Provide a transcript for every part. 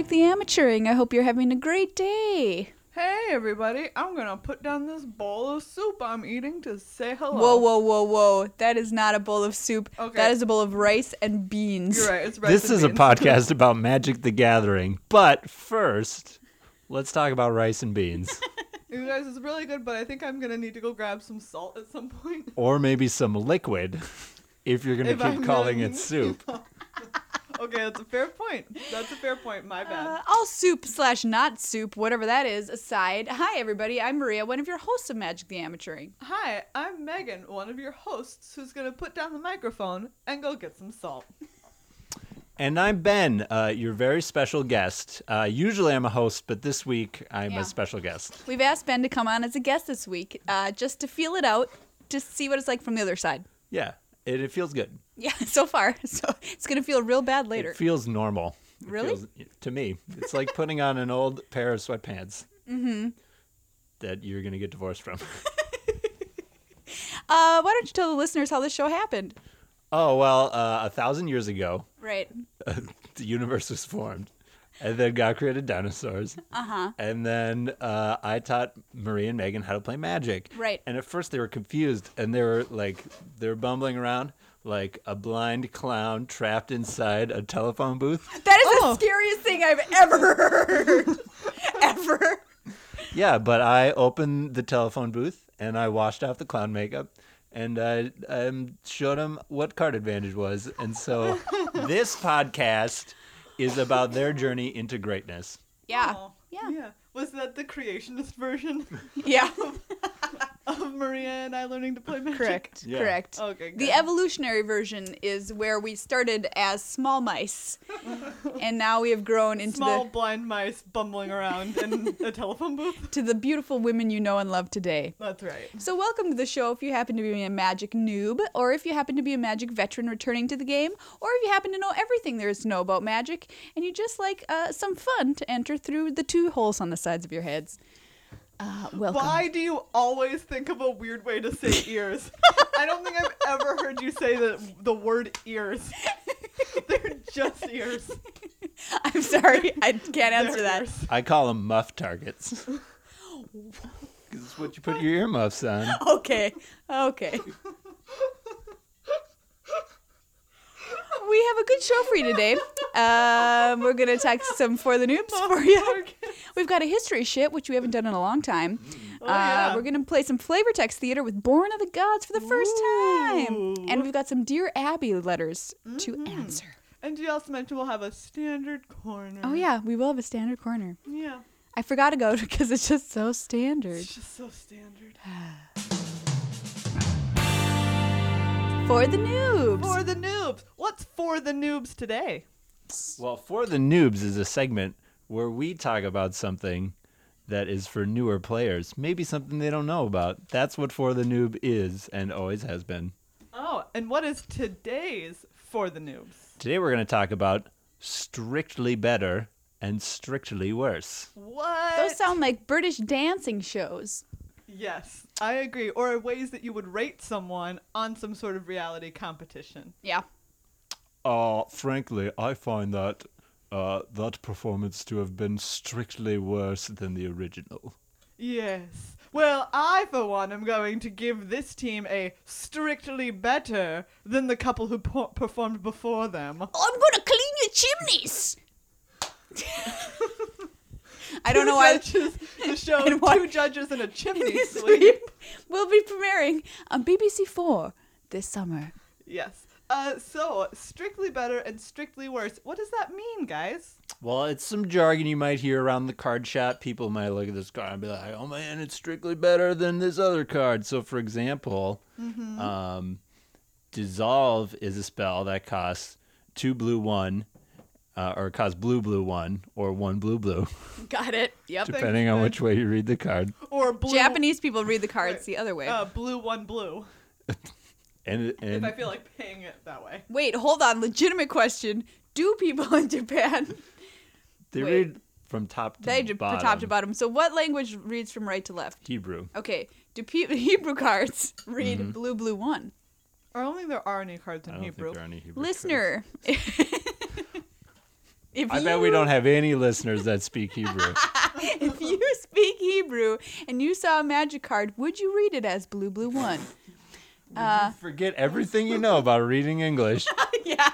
Magic the Amateuring. I hope you're having a great day. Hey everybody, I'm gonna put down this bowl of soup I'm eating to say hello. Whoa, whoa, whoa, whoa. That is not a bowl of soup. Okay. That is a bowl of rice and beans. You're right, it's rice This and is a beans. podcast about Magic the Gathering. But first, let's talk about rice and beans. You guys, it's really good, but I think I'm gonna need to go grab some salt at some point. Or maybe some liquid, if you're going to If I'm keep calling gonna- it soup. Okay, that's a fair point. My bad. All soup/not soup, whatever that is, aside. Hi, everybody. I'm Maria, one of your hosts of Magic the Amateuring. Hi, I'm Megan, one of your hosts who's gonna put down the microphone and go get some salt. And I'm Ben, your very special guest. Usually I'm a host, but this week I'm Yeah. a special guest. We've asked Ben to come on as a guest this week, just to feel it out, just see what it's like from the other side. Yeah, it feels good. Yeah, so far. So it's going to feel real bad later. It feels normal. It Really? feels- to me. It's like putting on an old pair of sweatpants that you're going to get divorced from. Why don't you tell the listeners how this show happened? Oh, well, 1,000 years ago, Right. the universe was formed. And then God created dinosaurs. Uh-huh. And then I taught Marie and Megan how to play Magic. Right. And at first they were confused, and they were bumbling around like a blind clown trapped inside a telephone booth. That is the scariest thing I've ever heard. Ever. Yeah, but I opened the telephone booth, and I washed off the clown makeup, and I showed them what card advantage was. And so this podcast is about their journey into greatness. Yeah. Oh, Yeah. Was that the creationist version Yeah. of Maria and I learning to play Magic? Correct. Yeah. Correct. Okay, good. The evolutionary version is where we started as small mice, and now we have grown into Small blind mice bumbling around in a telephone booth. to the beautiful women you know and love today. That's right. So welcome to the show if you happen to be a Magic noob, or if you happen to be a Magic veteran returning to the game, or if you happen to know everything there is to know about Magic, and you just like some fun to enter through the two holes on the sides of your heads. Welcome. Why do you always think of a weird way to say ears? I don't think I've ever heard you say the word ears. They're just ears. I'm sorry, I can't answer They're that. ears. I call them muff targets. 'Cause it's what you put your earmuffs on. Okay. We have a good show for you today. We're going to attack some For the Noobs for you. We've got a history shit, which we haven't done in a long time. yeah. We're going to play some flavor text theater with Born of the Gods for the first time. Ooh. And we've got some Dear Abby letters to answer. And you also mentioned we'll have a standard corner. Oh, yeah, we will have a standard corner. Yeah. I forgot to go because it's just so standard. It's just so standard. For the Noobs. For the noobs. What's for the noobs today? Well, For the Noobs is a segment where we talk about something that is for newer players, maybe something they don't know about. That's what For the Noob is and always has been. Oh, and what is today's for the noobs? Today we're going to talk about Strictly Better and Strictly Worse. What? Those sound like British dancing shows. Yes, I agree. Or ways that you would rate someone on some sort of reality competition. Yeah. Frankly, I find that that performance to have been strictly worse than the original. Yes. Well, I, for one, am going to give this team a strictly better than the couple who performed before them. I'm gonna clean your chimneys. I don't know why. The show And why- Two Judges in a Chimney Sweep. We'll be premiering on BBC 4 this summer. Yes. So, strictly better and strictly worse. What does that mean, guys? Well, it's some jargon you might hear around the card shop. People might look at this card and be like, oh man, it's strictly better than this other card. So, for example, Dissolve is a spell that costs 2 blue 1, or costs blue blue 1, or 1 blue blue, Got it. Yep. depending on which way you read the card. Or blue. Japanese people read the cards the other way. Blue one blue. And If I feel like paying it that way. Wait, hold on. Legitimate question. Do people in Japan they wait. read from top to from bottom. top to bottom? So what language reads from right to left? Hebrew. Okay. Do Hebrew cards read blue blue 1? I don't think there are any cards I in don't Hebrew. think there are any Hebrew Listener, I bet we don't have any listeners that speak Hebrew. If you speak Hebrew and you saw a magic card, would you read it as blue, blue 1? Forget everything you know about reading English Yeah.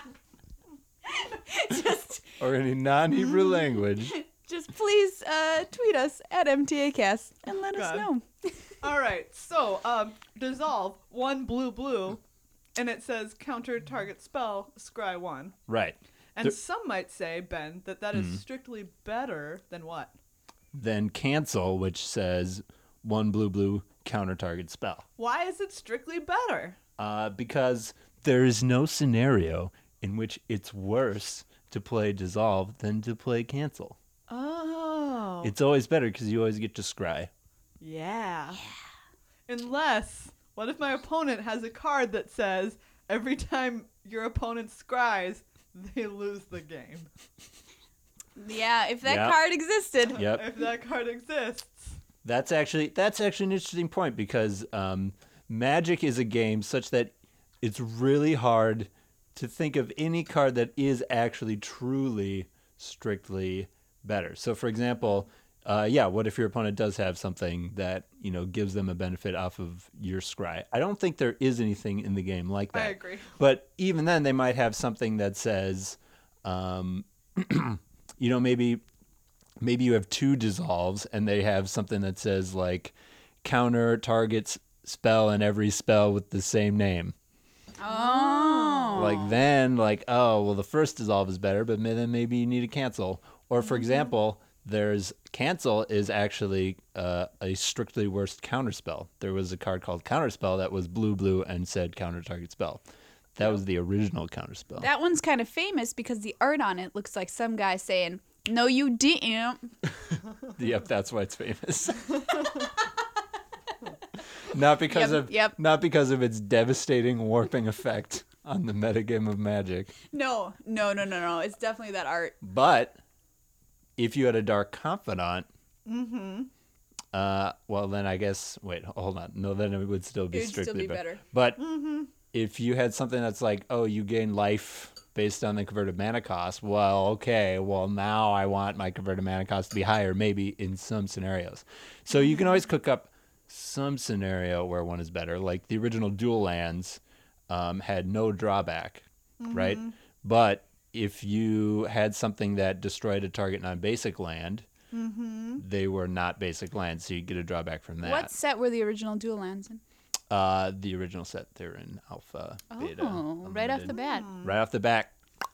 Just or any non-Hebrew language. please tweet us at MTAcast and let us God. know. All right. So, dissolve 1 blue blue, and it says counter target spell scry 1. Right. And some might say, Ben, that is strictly better than what? Then cancel, which says 1 blue blue counter target spell. Why is it strictly better? Because there is no scenario in which it's worse to play dissolve than to play cancel. Oh. It's always better because you always get to scry. Yeah. Unless, what if my opponent has a card that says every time your opponent scries, they lose the game? Yeah, if that Yep. card existed. Yep. If that card exists. That's actually an interesting point because Magic is a game such that it's really hard to think of any card that is actually truly strictly better. So, for example, what if your opponent does have something that gives them a benefit off of your scry? I don't think there is anything in the game like that. I agree. But even then, they might have something that says, maybe you have 2 dissolves and they have something that says like counter targets spell and every spell with the same name. Oh. The first dissolve is better, but then maybe you need to cancel. Or for example, there's cancel is actually a strictly worse counter spell. There was a card called counterspell that was blue blue and said counter target spell. That was the original counterspell. That one's kind of famous because the art on it looks like some guy saying, "No, you didn't." Yep, that's why it's famous. Not because not because of its devastating warping effect on the metagame of Magic. No. It's definitely that art. But if you had a Dark Confidant, then I guess hold on. No, then it would still be It would still strictly be better. But if you had something that's like, oh, you gain life based on the converted mana cost, now I want my converted mana cost to be higher, maybe in some scenarios. So you can always cook up some scenario where one is better. Like the original Dual Lands had no drawback, right? But if you had something that destroyed a target non-basic land, they were not basic lands, so you get a drawback from that. What set were the original Dual Lands in? The original set, they're in Alpha, Beta. Oh, right off the bat. Right off the bat.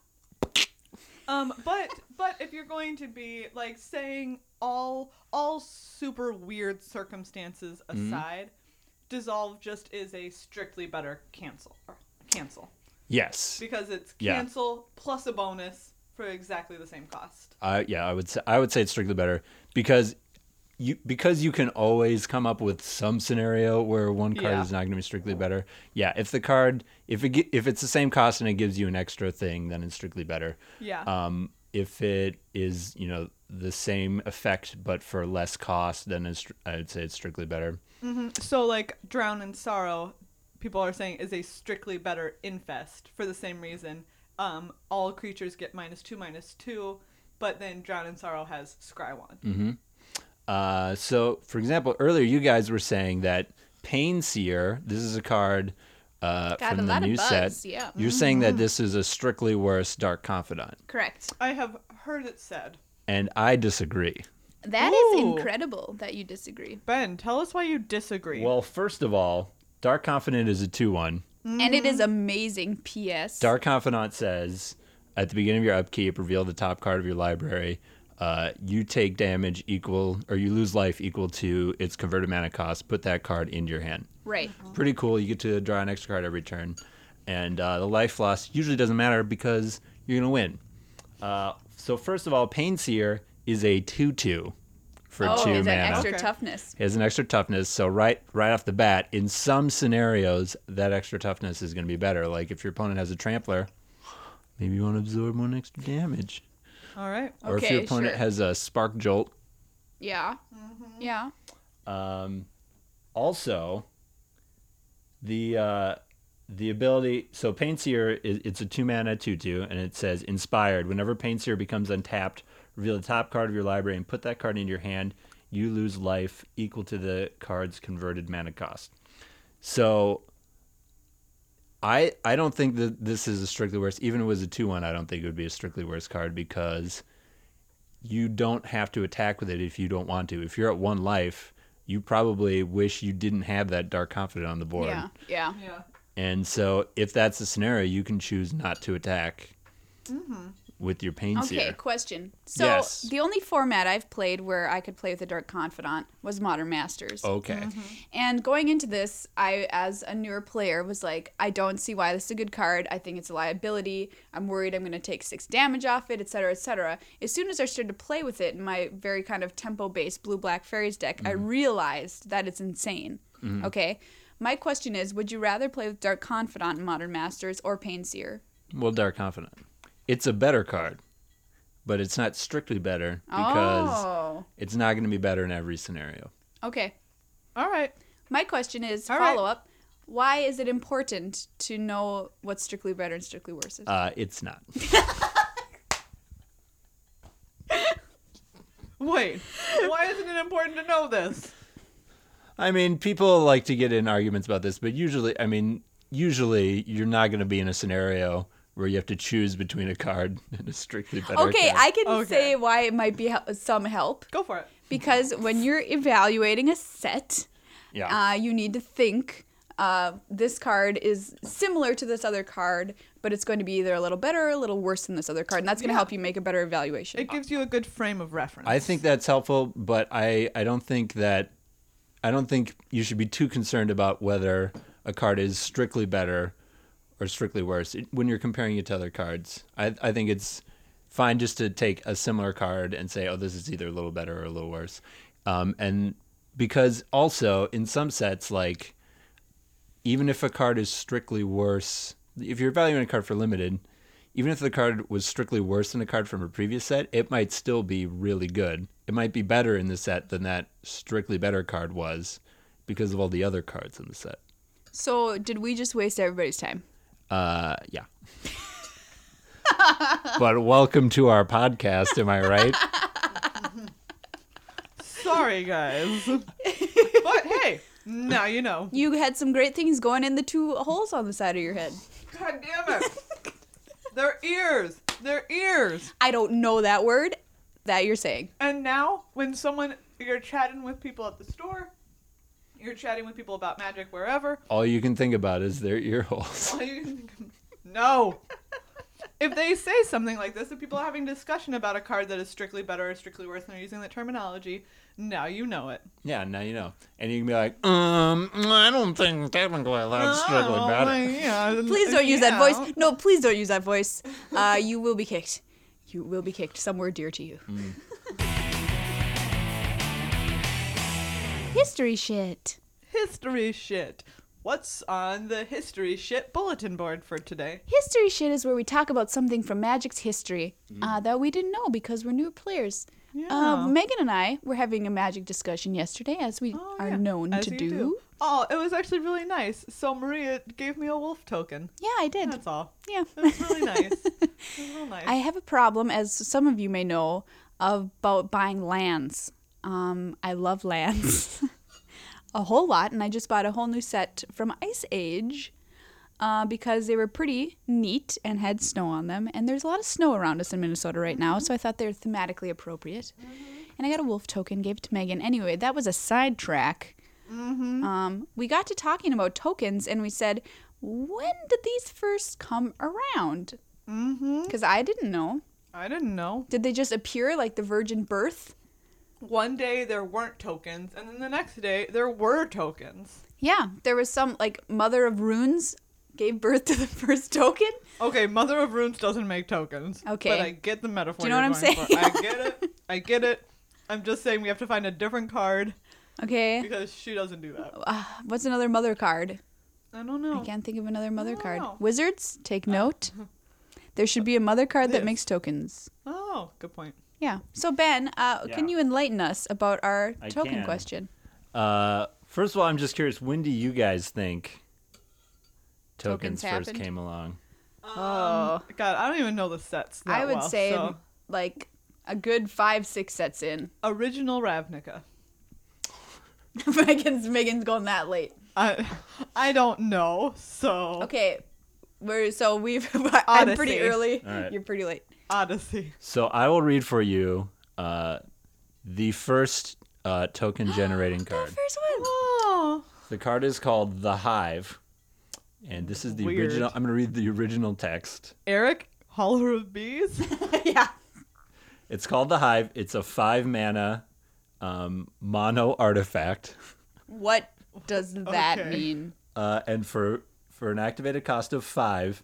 But if you're going to be like saying all super weird circumstances aside, dissolve just is a strictly better cancel. Yes. Because it's cancel plus a bonus for exactly the same cost. I would say it's strictly better because you can always come up with some scenario where one card is not going to be strictly better. Yeah, if the card if it's the same cost and it gives you an extra thing, then it's strictly better. Yeah. If it is the same effect but for less cost, then I would say it's strictly better. So like Drown in Sorrow, people are saying is a strictly better infest for the same reason. All creatures get -2/-2, but then Drown in Sorrow has scry 1. So, for example, earlier you guys were saying that Painseer, this is a card from a the lot of new buzz, set. yeah. You're saying that this is a strictly worse Dark Confidant, Correct. I have heard it said. and I disagree. That is Ooh. incredible that you disagree. Ben, tell us why you disagree. Well, first of all, Dark Confidant is a 2/1. And it is amazing, P.S. Dark Confidant says, at the beginning of your upkeep, reveal the top card of your library. You take damage equal, or you lose life equal to its converted mana cost. Put that card into your hand. Right. Pretty cool. You get to draw an extra card every turn. And the life loss usually doesn't matter because you're going to win. So first of all, Painseer is a 2/2 for 2 Oh, mana. it's an extra Okay. toughness. It has an extra toughness, so right off the bat, in some scenarios, that extra toughness is going to be better. Like if your opponent has a Trampler, maybe you want to absorb 1 extra damage. All right. Or if your Okay, opponent sure. has a Spark Jolt. Yeah. Yeah. Also, the the ability. So Pain Seer it's a 2-mana 2/2, and it says inspired. Whenever Pain Seer becomes untapped, reveal the top card of your library and put that card into your hand. You lose life equal to the card's converted mana cost. So I don't think that this is a strictly worse. Even if it was a 2/1, I don't think it would be a strictly worse card because you don't have to attack with it if you don't want to. If you're at 1 life, you probably wish you didn't have that Dark Confidant on the board. Yeah. And so if that's the scenario, you can choose not to attack with your Pain Okay, Seer. question. So Yes. the only format I've played where I could play with a Dark Confidant was Modern Masters. Okay. And going into this, I, as a newer player, was like, I don't see why this is a good card. I think it's a liability. I'm worried I'm going to take 6 damage off it, etc., etc. As soon as I started to play with it in my very kind of tempo-based Blue-Black Fairies deck, I realized that it's insane. Okay? My question is, would you rather play with Dark Confidant in Modern Masters or Pain Seer? Well, Dark Confidant. It's a better card, but it's not strictly better because it's not going to be better in every scenario. Okay. All right. My question is, All right. follow-up, why is it important to know what's strictly better and strictly worse is? It's not. Wait. Why isn't it important to know this? I mean, people like to get in arguments about this, but usually you're not going to be in a scenario where you have to choose between a card and a strictly better Okay, card. I can Okay. say why it might be some help. Go for it. Because when you're evaluating a set, Yeah. you need to think this card is similar to this other card, but it's going to be either a little better or a little worse than this other card. And that's going to Yeah. help you make a better evaluation. It gives you a good frame of reference. I think that's helpful, but I don't think you should be too concerned about whether a card is strictly better or strictly worse when you're comparing it to other cards. I think it's fine just to take a similar card and say, oh, this is either a little better or a little worse. And because also in some sets, like even if a card is strictly worse, if you're evaluating a card for limited, even if the card was strictly worse than a card from a previous set, it might still be really good. It might be better in the set than that strictly better card was because of all the other cards in the set. So did we just waste everybody's time? Yeah. But welcome to our podcast, am I right? Sorry, guys. But hey, now you know. You had some great things going in the 2 holes on the side of your head. God damn it. Their ears. Their ears. I don't know that word that you're saying. And now, when you're chatting with people at the store, you're chatting with people about magic wherever. All you can think about is their ear holes. No. If they say something like this, if people are having discussion about a card that is strictly better or strictly worse, and they're using that terminology, now you know it. Yeah, now you know. And you can be like, I don't think technically that's strictly better. Please don't use that voice. No, please don't use that voice. You will be kicked. You will be kicked somewhere dear to you. History shit. History shit. What's on the history shit bulletin board for today? History shit is where we talk about something from Magic's history that we didn't know because we're new players. Yeah. Megan and I were having a Magic discussion yesterday, as we are known As to you do. Oh, it was actually really nice. So Maria gave me a wolf token. Yeah, I did. That's all. Yeah. It was really nice. It was real nice. I have a problem, as some of you may know, about buying lands. I love lands a whole lot, and I just bought a whole new set from Ice Age because they were pretty neat and had snow on them. And there's a lot of snow around us in Minnesota right now, so I thought they were thematically appropriate. And I got a wolf token, gave it to Megan. Anyway, that was a sidetrack. We got to talking about tokens, and we said, when did these first come around? Because I didn't know. I didn't know. Did they just appear like the virgin birth? One day there weren't tokens, and then the next day there were tokens. Yeah, there was some, like, Mother of Runes gave birth to the first token. Okay, Mother of Runes doesn't make tokens. Okay. But I get the metaphor. Do you know you're what I'm going saying? for. I get it. I get it. I'm just saying we have to find a different card Okay. because she doesn't do that. What's another mother card? I don't know. I can't think of another mother don't card. know. Wizards, take note. There should be a mother card that This. makes tokens. Oh, good point. Yeah. So, Ben, can you enlighten us about our I token can. question? First of all, I'm just curious, when do you guys think tokens first happened? came along? Oh. God, I don't even know the sets that I would well, say so. like a good 5-6 sets in. Original Ravnica. Megan's going that late. I don't know, so. Okay, I'm pretty Odyssey. early. All right. You're pretty late. Odyssey. So I will read for you the first token generating card. First one. Oh. The card is called The Hive. And this is the Weird. original. I'm going to read the original text. Eric, Holler of Bees. Yeah. It's called The Hive. It's a 5-mana mono artifact. What does that Okay. mean? And for an activated cost of 5,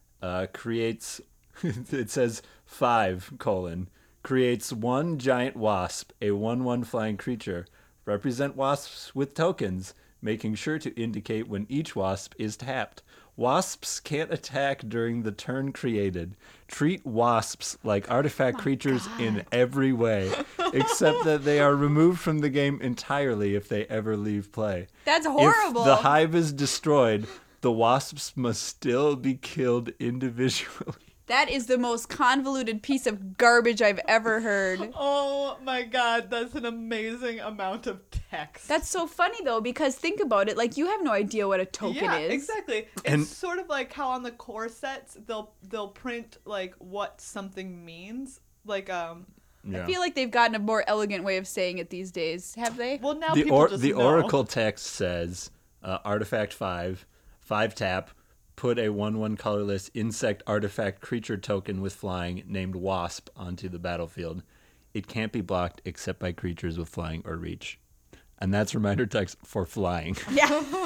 creates, it says 5, creates 1 giant wasp, a 1/1 flying creature. Represent wasps with tokens, making sure to indicate when each wasp is tapped. Wasps can't attack during the turn created. Treat wasps like artifact creatures in every way, except that they are removed from the game entirely if they ever leave play. That's horrible. If the hive is destroyed, the wasps must still be killed individually. That is the most convoluted piece of garbage I've ever heard. Oh my God, that's an amazing amount of text. That's so funny though, because think about it, like you have no idea what a token yeah, is. exactly. And- It's sort of like how on the core sets they'll print like what something means. Like I feel like they've gotten a more elegant way of saying it these days. Have they? well now the people just the know. oracle text says artifact 5 tap, put a 1/1 colorless insect artifact creature token with flying named Wasp onto the battlefield. It can't be blocked except by creatures with flying or reach. And that's reminder text for flying. Yeah.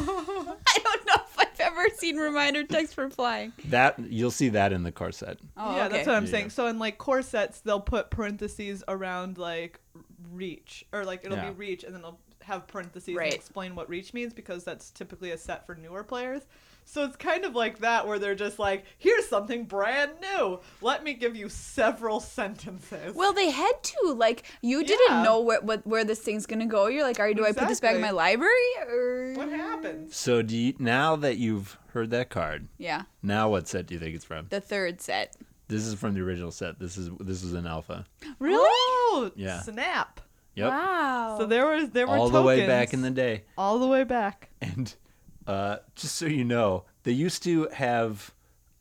I don't know if I've ever seen reminder text for flying. That you'll see that in the core set. Oh, Yeah, okay. that's what I'm Yeah. saying. So in like core sets, they'll put parentheses around like reach, or like it'll Yeah. be reach, and then they'll have parentheses Right. and explain what reach means because that's typically a set for newer players. So it's kind of like that where they're just like, here's something brand new. Let me give you several sentences. Well, they had to. Like, you Yeah. didn't know where this thing's gonna go. You're like, do I put this back in my Exactly. library or? What happens? So now that you've heard that card, Yeah, now what set do you think it's from? the third set. This is from the original set. This is an alpha. Really? Oh, Yeah. snap. Yep. Wow. So there were All tokens. the way back in the day. all the way back. And just so you know, they used to have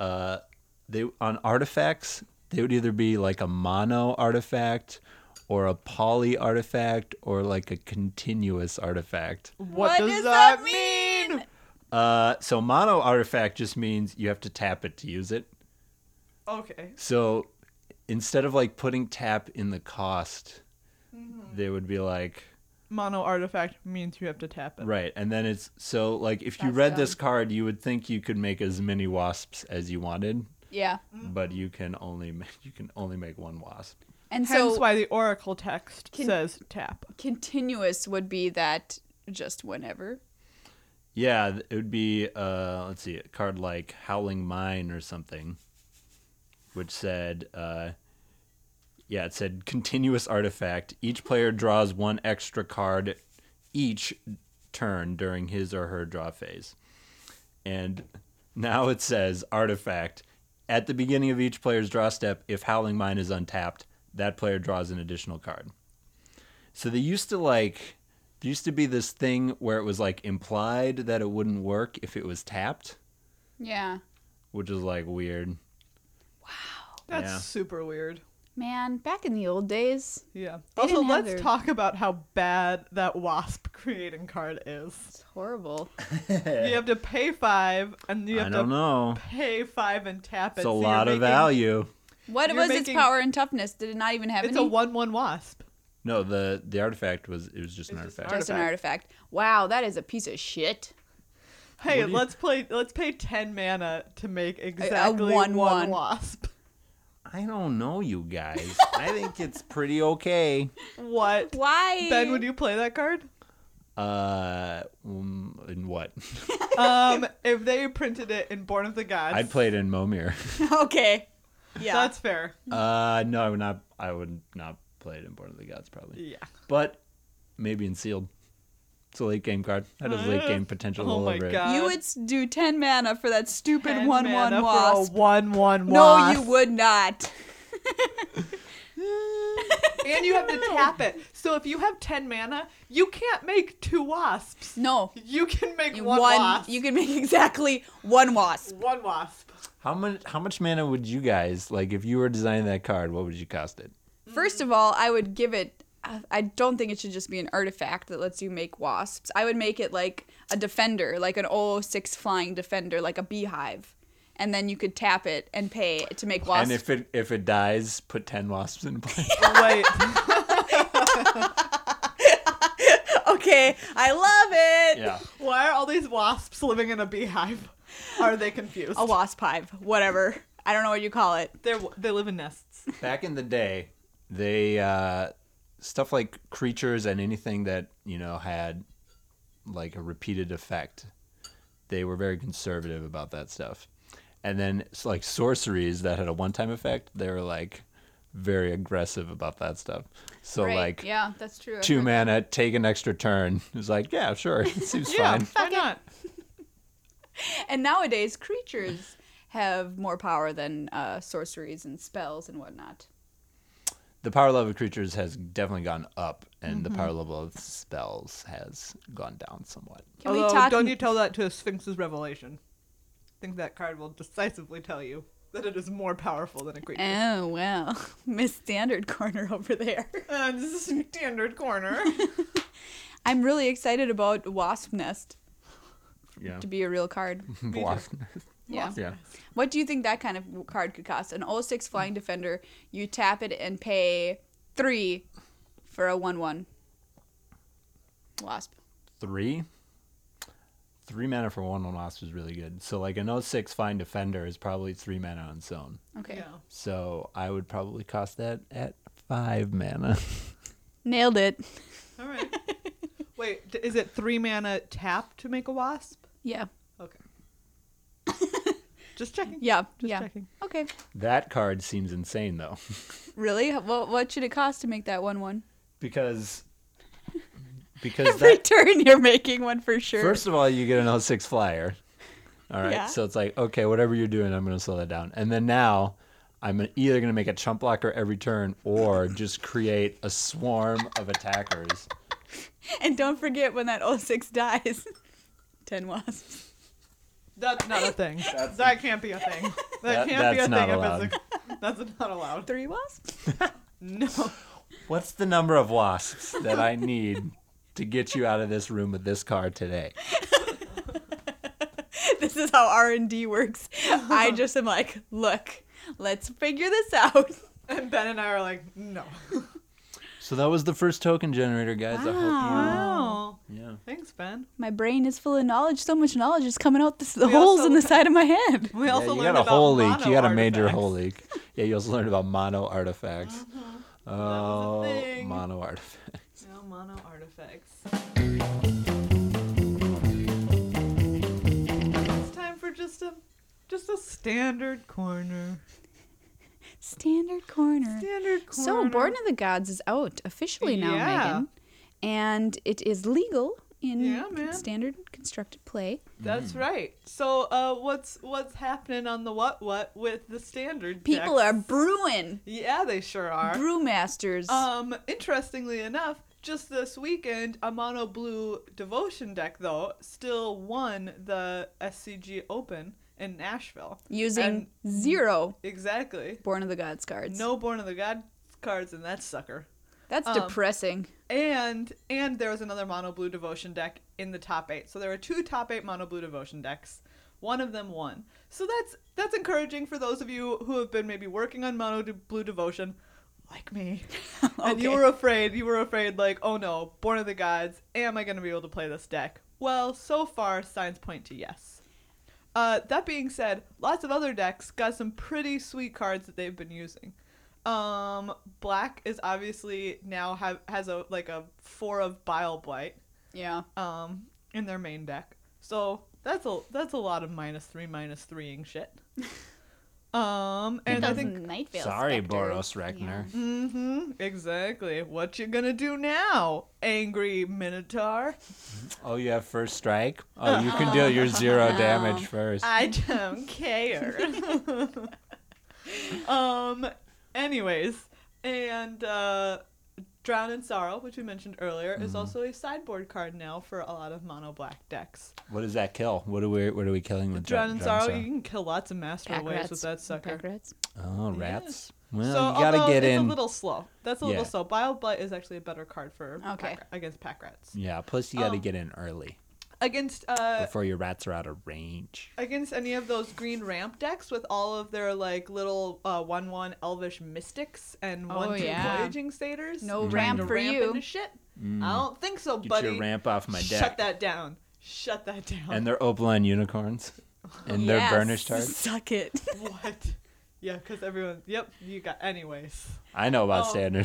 they on artifacts. They would either be like a mono artifact, or a poly artifact, or like a continuous artifact. What does that mean? So mono artifact just means you have to tap it to use it. Okay. So instead of like putting tap in the cost, they would be like. Mono artifact means you have to tap it. Right, and then it's so like if you That's read this dumb. card, you would think you could make as many wasps as you wanted, Yeah. but you can only make 1 wasp. And Hence so why the oracle text Can- says tap. continuous would be that just whenever. Yeah, it would be let's see, a card like Howling Mine or something, which said it said continuous artifact. Each player draws 1 extra card each turn during his or her draw phase. And now it says artifact. At the beginning of each player's draw step, if Howling Mine is untapped, that player draws an additional card. So there used to be this thing where it was like implied that it wouldn't work if it was tapped, Yeah. which is like weird. That's Yeah. super weird. Man, back in the old days, Yeah. They Also, didn't have let's their- talk about how bad that wasp creating card is. it's horrible. You have to pay 5, and you I have don't to know. pay 5 and tap it. It's a so you're lot of making- value. What You're was its making- power and toughness? Did it not even have It's any? a 1/1 wasp. No, the artifact was just an It's just artifact. Just an artifact. Wow, that is a piece of shit. Hey, What do you- let's pay 10 mana to make exactly 1/1. one wasp. I don't know, you guys. I think it's pretty okay. What? Why? Ben, would you play that card? In what? If they printed it in Born of the Gods. I'd play it in Momir. Okay. Yeah. That's fair. No, I would not. I would not play it in Born of the Gods probably, Yeah. but maybe in Sealed. It's a late game card. That has late game potential Oh all my over it. God. You would do 10 mana for that stupid 10 1/1 mana for wasp. a 1/1 No, wasp. you would not. And you have to tap it. So if you have 10 mana, you can't make 2 wasps. No. You can make one wasp. You can make exactly one wasp. One wasp. How much mana would you guys, like, if you were designing that card, what would you cost it? First of all, I would give it. I don't think it should just be an artifact that lets you make wasps. I would make it like a defender, like an 0/6 flying defender, like a beehive. And then you could tap it and pay to make wasps. And if it dies, put 10 wasps in play. Wait. Okay, I love it. Yeah. Why are all these wasps living in a beehive? Are they confused? A wasp hive, whatever. I don't know what you call it. They live in nests. Back in the day, they stuff like creatures and anything that, had like a repeated effect. They were very conservative about that stuff. And then like sorceries that had a one-time effect, they were like very aggressive about that stuff. So Right, like yeah, that's true. 2 mana, take an extra turn. It was like, yeah, sure. It seems Yeah, fine. why not? And nowadays, creatures have more power than sorceries and spells and whatnot. The power level of creatures has definitely gone up, and the power level of spells has gone down somewhat. Can we Although, talk? don't you tell that to a Sphinx's Revelation. I think that card will decisively tell you that it is more powerful than a creature. Oh, well. Miss Standard Corner over there. This is standard corner. I'm really excited about Wasp Nest Yeah. to be a real card. Wasp. Yeah. Yeah. What do you think that kind of card could cost? An 0/6 flying defender, you tap it and pay 3 for a 1/1 wasp. 3 mana for 1/1 wasp is really good. So like an 0/6 fine defender is probably 3 mana on its own. Okay. Yeah. So I would probably cost that at 5 mana. Nailed it. All right. Wait, is it 3 mana tap to make a wasp? Yeah. Okay. Just checking. Yeah. Just yeah. checking. Okay. That card seems insane though, Really? What should it cost to make that 1/1? because Every that, turn you're making one for sure. first of all you get an 0/6 flyer. All right, Yeah. so it's like, okay, whatever you're doing, I'm going to slow that down. And then now I'm either going to make a chump blocker every turn or just create a swarm of attackers. And don't forget when that 0/6 dies. 10 wasps. That's not a thing. That can't be a thing. That can't be that's a not thing. allowed. That's not allowed. 3 wasps? No. What's the number of wasps that I need to get you out of this room with this card today? This is how R&D works. I just am like, look, let's figure this out. And Ben and I are like, no. So that was the first token generator, guys. I hope Wow. you... Yeah. Thanks, Ben. My brain is full of knowledge. So much knowledge is coming out the We holes also- in the side of my head. We Yeah, also you learned got a about hole leak. mono You got a major artifacts. hole leak. Yeah, you also learned about mono artifacts. Oh, thing. mono artifacts. No, mono artifacts. It's time for just a standard corner. Standard corner. Standard corner. So, Born of the Gods is out officially now, Yeah. Megan. And it is legal in Yeah, man. standard constructed play. That's right. So, what's happening on the what with the standard People decks? are brewing. Yeah, they sure are. Brewmasters. Interestingly enough, just this weekend, a mono blue devotion deck though still won the SCG Open in Nashville. using and- 0 Exactly. Born of the Gods cards. No Born of the God cards in that sucker. That's depressing. And there was another mono blue devotion deck in the top 8. So there were 2 top 8 mono blue devotion decks. One of them won. So that's encouraging for those of you who have been maybe working on mono blue devotion, like me. And you were afraid like, oh no, Born of the Gods, am I going to be able to play this deck? Well, so far signs point to yes. That being said, lots of other decks got some pretty sweet cards that they've been using. Black is obviously now has a 4 of Bile Blight Yeah. in their main deck. So that's a lot of -3/3ing shit. And I Those think Night Vale Sorry, specters. Boros Ragnar. exactly. What you gonna do now, angry Minotaur? Oh, you have first strike? Oh, you can deal your 0 damage first. I don't care. Anyways, and Drown in Sorrow, which we mentioned earlier, is also a sideboard card now for a lot of mono black decks. What does that kill? What are we killing with Drown in Drown Sorrow, you can kill lots of master Pack waves rats. with that sucker. Pack rats. Oh, rats. Well, So you gotta although get it's in. a little slow. That's a little Yeah. slow. BioBlight is actually a better card for Okay. against pack rats. Yeah, plus you gotta get in early Against before your rats are out of range. against any of those green ramp decks with all of their like little 1/1 elvish mystics and Oh, 1/2 yeah. voyaging satyrs. No trying ramp to for ramp you. into shit. I don't think so, Get buddy. your ramp off my deck. Shut that down. Shut that down. And they're opaline unicorns. And they're Yes. burnished hearts. Suck it. What? Yeah, because everyone. Yep, you got. Anyways. I know about standard.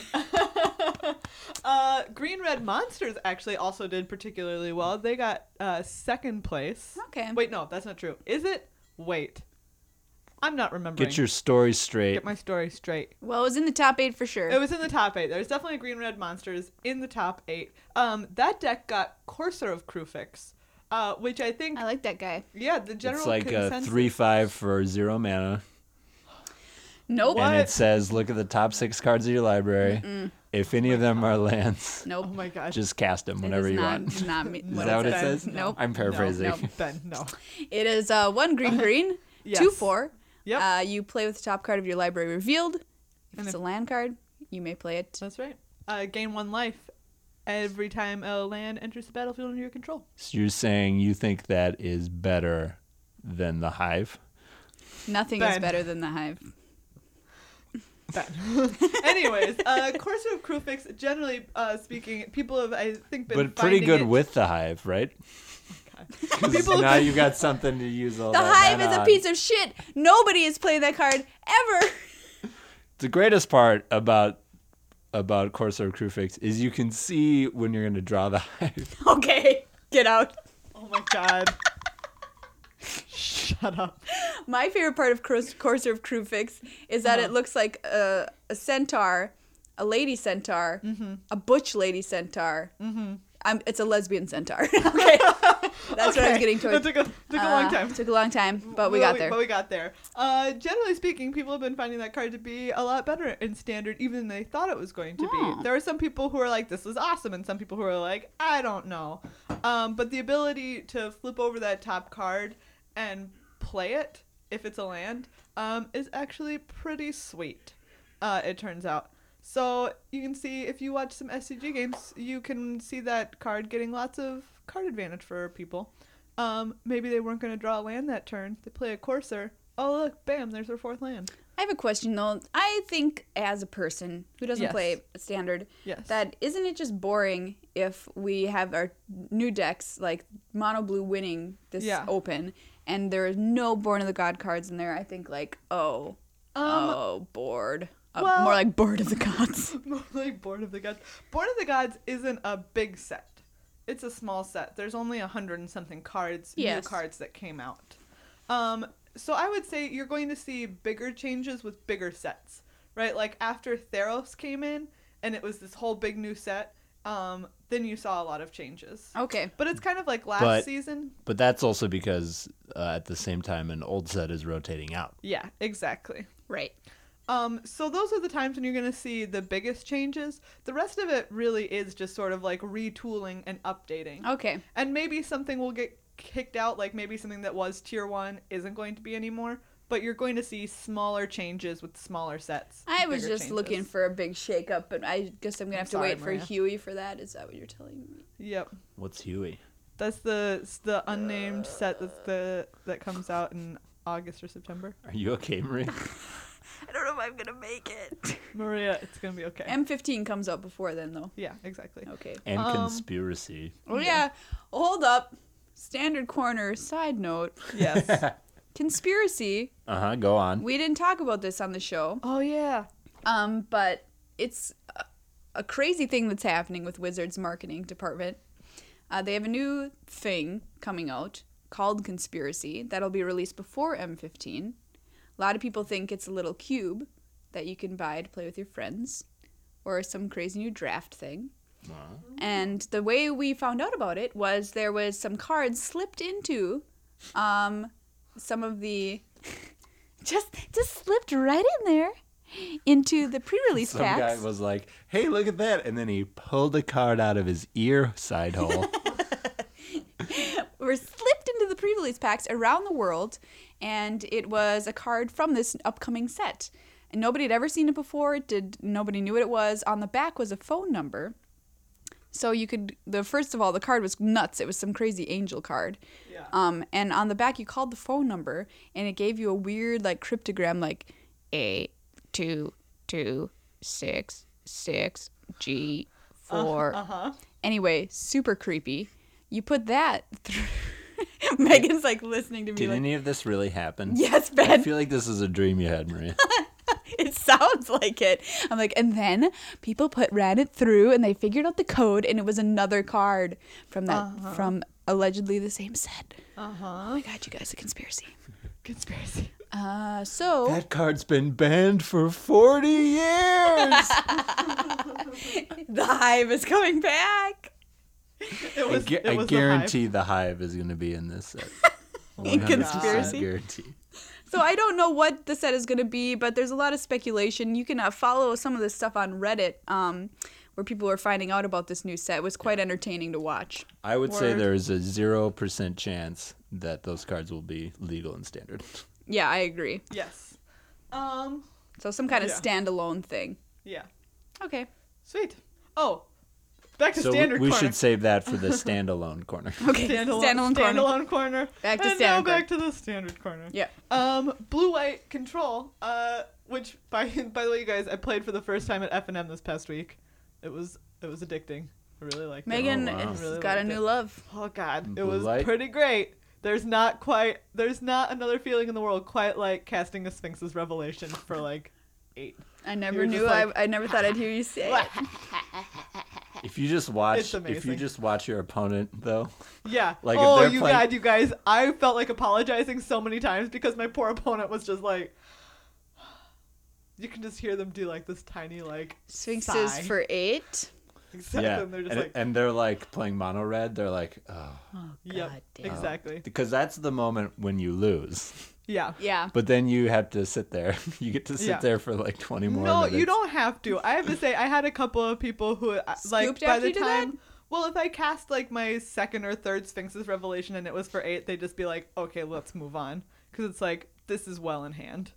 Green Red Monsters actually also did particularly well. They got second place. Okay. Wait, no, that's not true. Is it? Wait. I'm not remembering. Get your story straight. Get my story straight. Well, it was in the top 8 for sure. It was in the top 8. There's definitely Green Red Monsters in the top 8. That deck got Courser of Krufix, which I think, I like that guy. yeah, the general It's like a consensus. 3/5 for 0 mana. Nope. What? And it says, look at the top 6 cards of your library. If any of them are lands, Nope. Oh my gosh. just cast them It whenever is you not, want. Is not me. Is that what it Ben, says? no. I'm paraphrasing. No. Ben, no. It is 1 green, Yes. 2/4. Yep. You play with the top card of your library revealed. If And it's if- a land card, you may play it. That's right. Gain 1 life every time a land enters the battlefield under your control. So you're saying you think that is better than the Hive? Nothing is Ben. better than the hive. Ben. Anyways, Courser of Krufix, generally speaking, people have, I think, been But pretty finding good it- with the Hive, right? God. People now have been- you've got something to use all The that hive mana is a on. piece of shit. Nobody has played that card ever. The greatest part about Corsair Crufix is you can see when you're going to draw the Hive. Okay, get out. Oh my god. Shut up. My favorite part of Courser of Krufix is that it looks like a centaur, a lady centaur, a butch lady centaur. It's a lesbian centaur. Okay, that's what I was getting That towards. took a long time. Took a long time, but we got there. But we got there. Generally speaking, people have been finding that card to be a lot better in standard even than they thought it was going to Oh. be. There are some people who are like, this is awesome, and some people who are like, I don't know. But the ability to flip over that top card and play it, if it's a land, is actually pretty sweet, it turns out. So you can see, if you watch some SCG games, you can see that card getting lots of card advantage for people. Maybe they weren't going to draw a land that turn. They play a Courser. Oh, look, bam, there's their 4th land. I have a question though. I think as a person who doesn't Yes. play standard, Yes. that isn't it just boring if we have our new decks like mono blue winning this Yeah. open and there is no Born of the God cards in there. I think like bored. well- More like Board of the Gods. More like Born of the Gods. Born of the Gods isn't a big set. It's a small set. There's only 100 and something cards, Yes. new cards that came out. So I would say you're going to see bigger changes with bigger sets, right? Like after Theros came in and it was this whole big new set, then you saw a lot of changes. Okay. But it's kind of like last But- season. But that's also because at the same time an old set is rotating out. Yeah, exactly. Right. So those are the times when you're going to see the biggest changes. The rest of it really is just sort of like retooling and updating. Okay. And maybe something will get kicked out, like maybe something that was tier 1 isn't going to be anymore, but you're going to see smaller changes with smaller sets. I was bigger just changes. looking for a big shakeup, but I guess I'm gonna have to sorry, wait Maria. for Huey for that. Is that what you're telling me? Yep. What's Huey? That's it's the unnamed set that comes out in August or September. Are you okay, Marie? I don't know if I'm gonna make it. Maria, it's going to be okay. M15 comes out before then, though. Yeah, exactly. Okay. And conspiracy. Oh yeah. Hold up. Standard corner. Side note. Yes. Conspiracy. Go on. We didn't talk about this on the show. Oh, yeah. But it's a crazy thing that's happening with Wizards' marketing department. They have a new thing coming out called Conspiracy that'll be released before M15. A lot of people think it's a little cube that you can buy to play with your friends, or some crazy new draft thing. And the way we found out about it was there was some cards slipped into some of the just slipped right in there into the pre-release Some packs. guy was like, "Hey, look at that!" And then he pulled a card out of his ear side hole. Were slipped into the pre-release packs around the world, and it was a card from this upcoming set. And nobody had ever seen it before. Nobody knew what it was. On the back was a phone number. So you could, first of all, the card was nuts. It was some crazy angel card. Yeah. And on the back, you called the phone number, and it gave you a weird, like, cryptogram, like 8226G4. Anyway, super creepy. You put that through. Megan's, like, listening to me. Did like, any of this really happen? yes, I Ben. feel like this is a dream you had, Maria. It sounds like it. I'm like, and then people ran it through, and they figured out the code, and it was another card from from allegedly the same set. Oh my god, you guys, a conspiracy. Conspiracy. So That card's been banned for 40 years. the Hive is coming back. It was, it I was guarantee the hive is going to be in this set. In 100% conspiracy? guarantee. So I don't know what the set is going to be, but there's a lot of speculation. You can follow some of this stuff on Reddit, where people are finding out about this new set. It was quite entertaining to watch. I would say Word. there is a 0% chance that those cards will be legal and standard. Yeah, I agree. Yes. So some kind of Yeah. standalone thing. Yeah. Okay. Sweet. Oh, back to So standard we corner. should save that for the standalone corner. Okay. Standalone corner. Back to and standard now back corner. to the standard corner. Yeah. Blue-white control. Which by the way, you guys, I played for the first time at F&M this past week. It was addicting. I really liked it. Megan Oh, wow. has Really got a liked new it. love. Oh God, it Blue was light? pretty great. There's not another feeling in the world quite like casting a Sphinx's Revelation for like 8. I never You're knew. just like- I never thought I'd hear you say it. If you just It's watch, amazing. your opponent though, Yeah. Like, if oh, they're you playing- you guys, I felt like apologizing so many times because my poor opponent was just like, you can just hear them do like this tiny like Sphinxes sigh. for 8. Exactly. yeah, And they're just and, like, and they're like playing mono red. They're like, oh, yep, God damn. exactly. because that's the moment when you lose. Yeah. Yeah. But then you have to sit there. You get to sit Yeah. there for like 20 more No, minutes. you don't have to. I have to say, I had a couple of people who, like, Scooped by after the you did that? time. Well, if I cast like my second or third Sphinx's Revelation and it was for 8, they'd just be like, okay, let's move on, because it's like this is well in hand.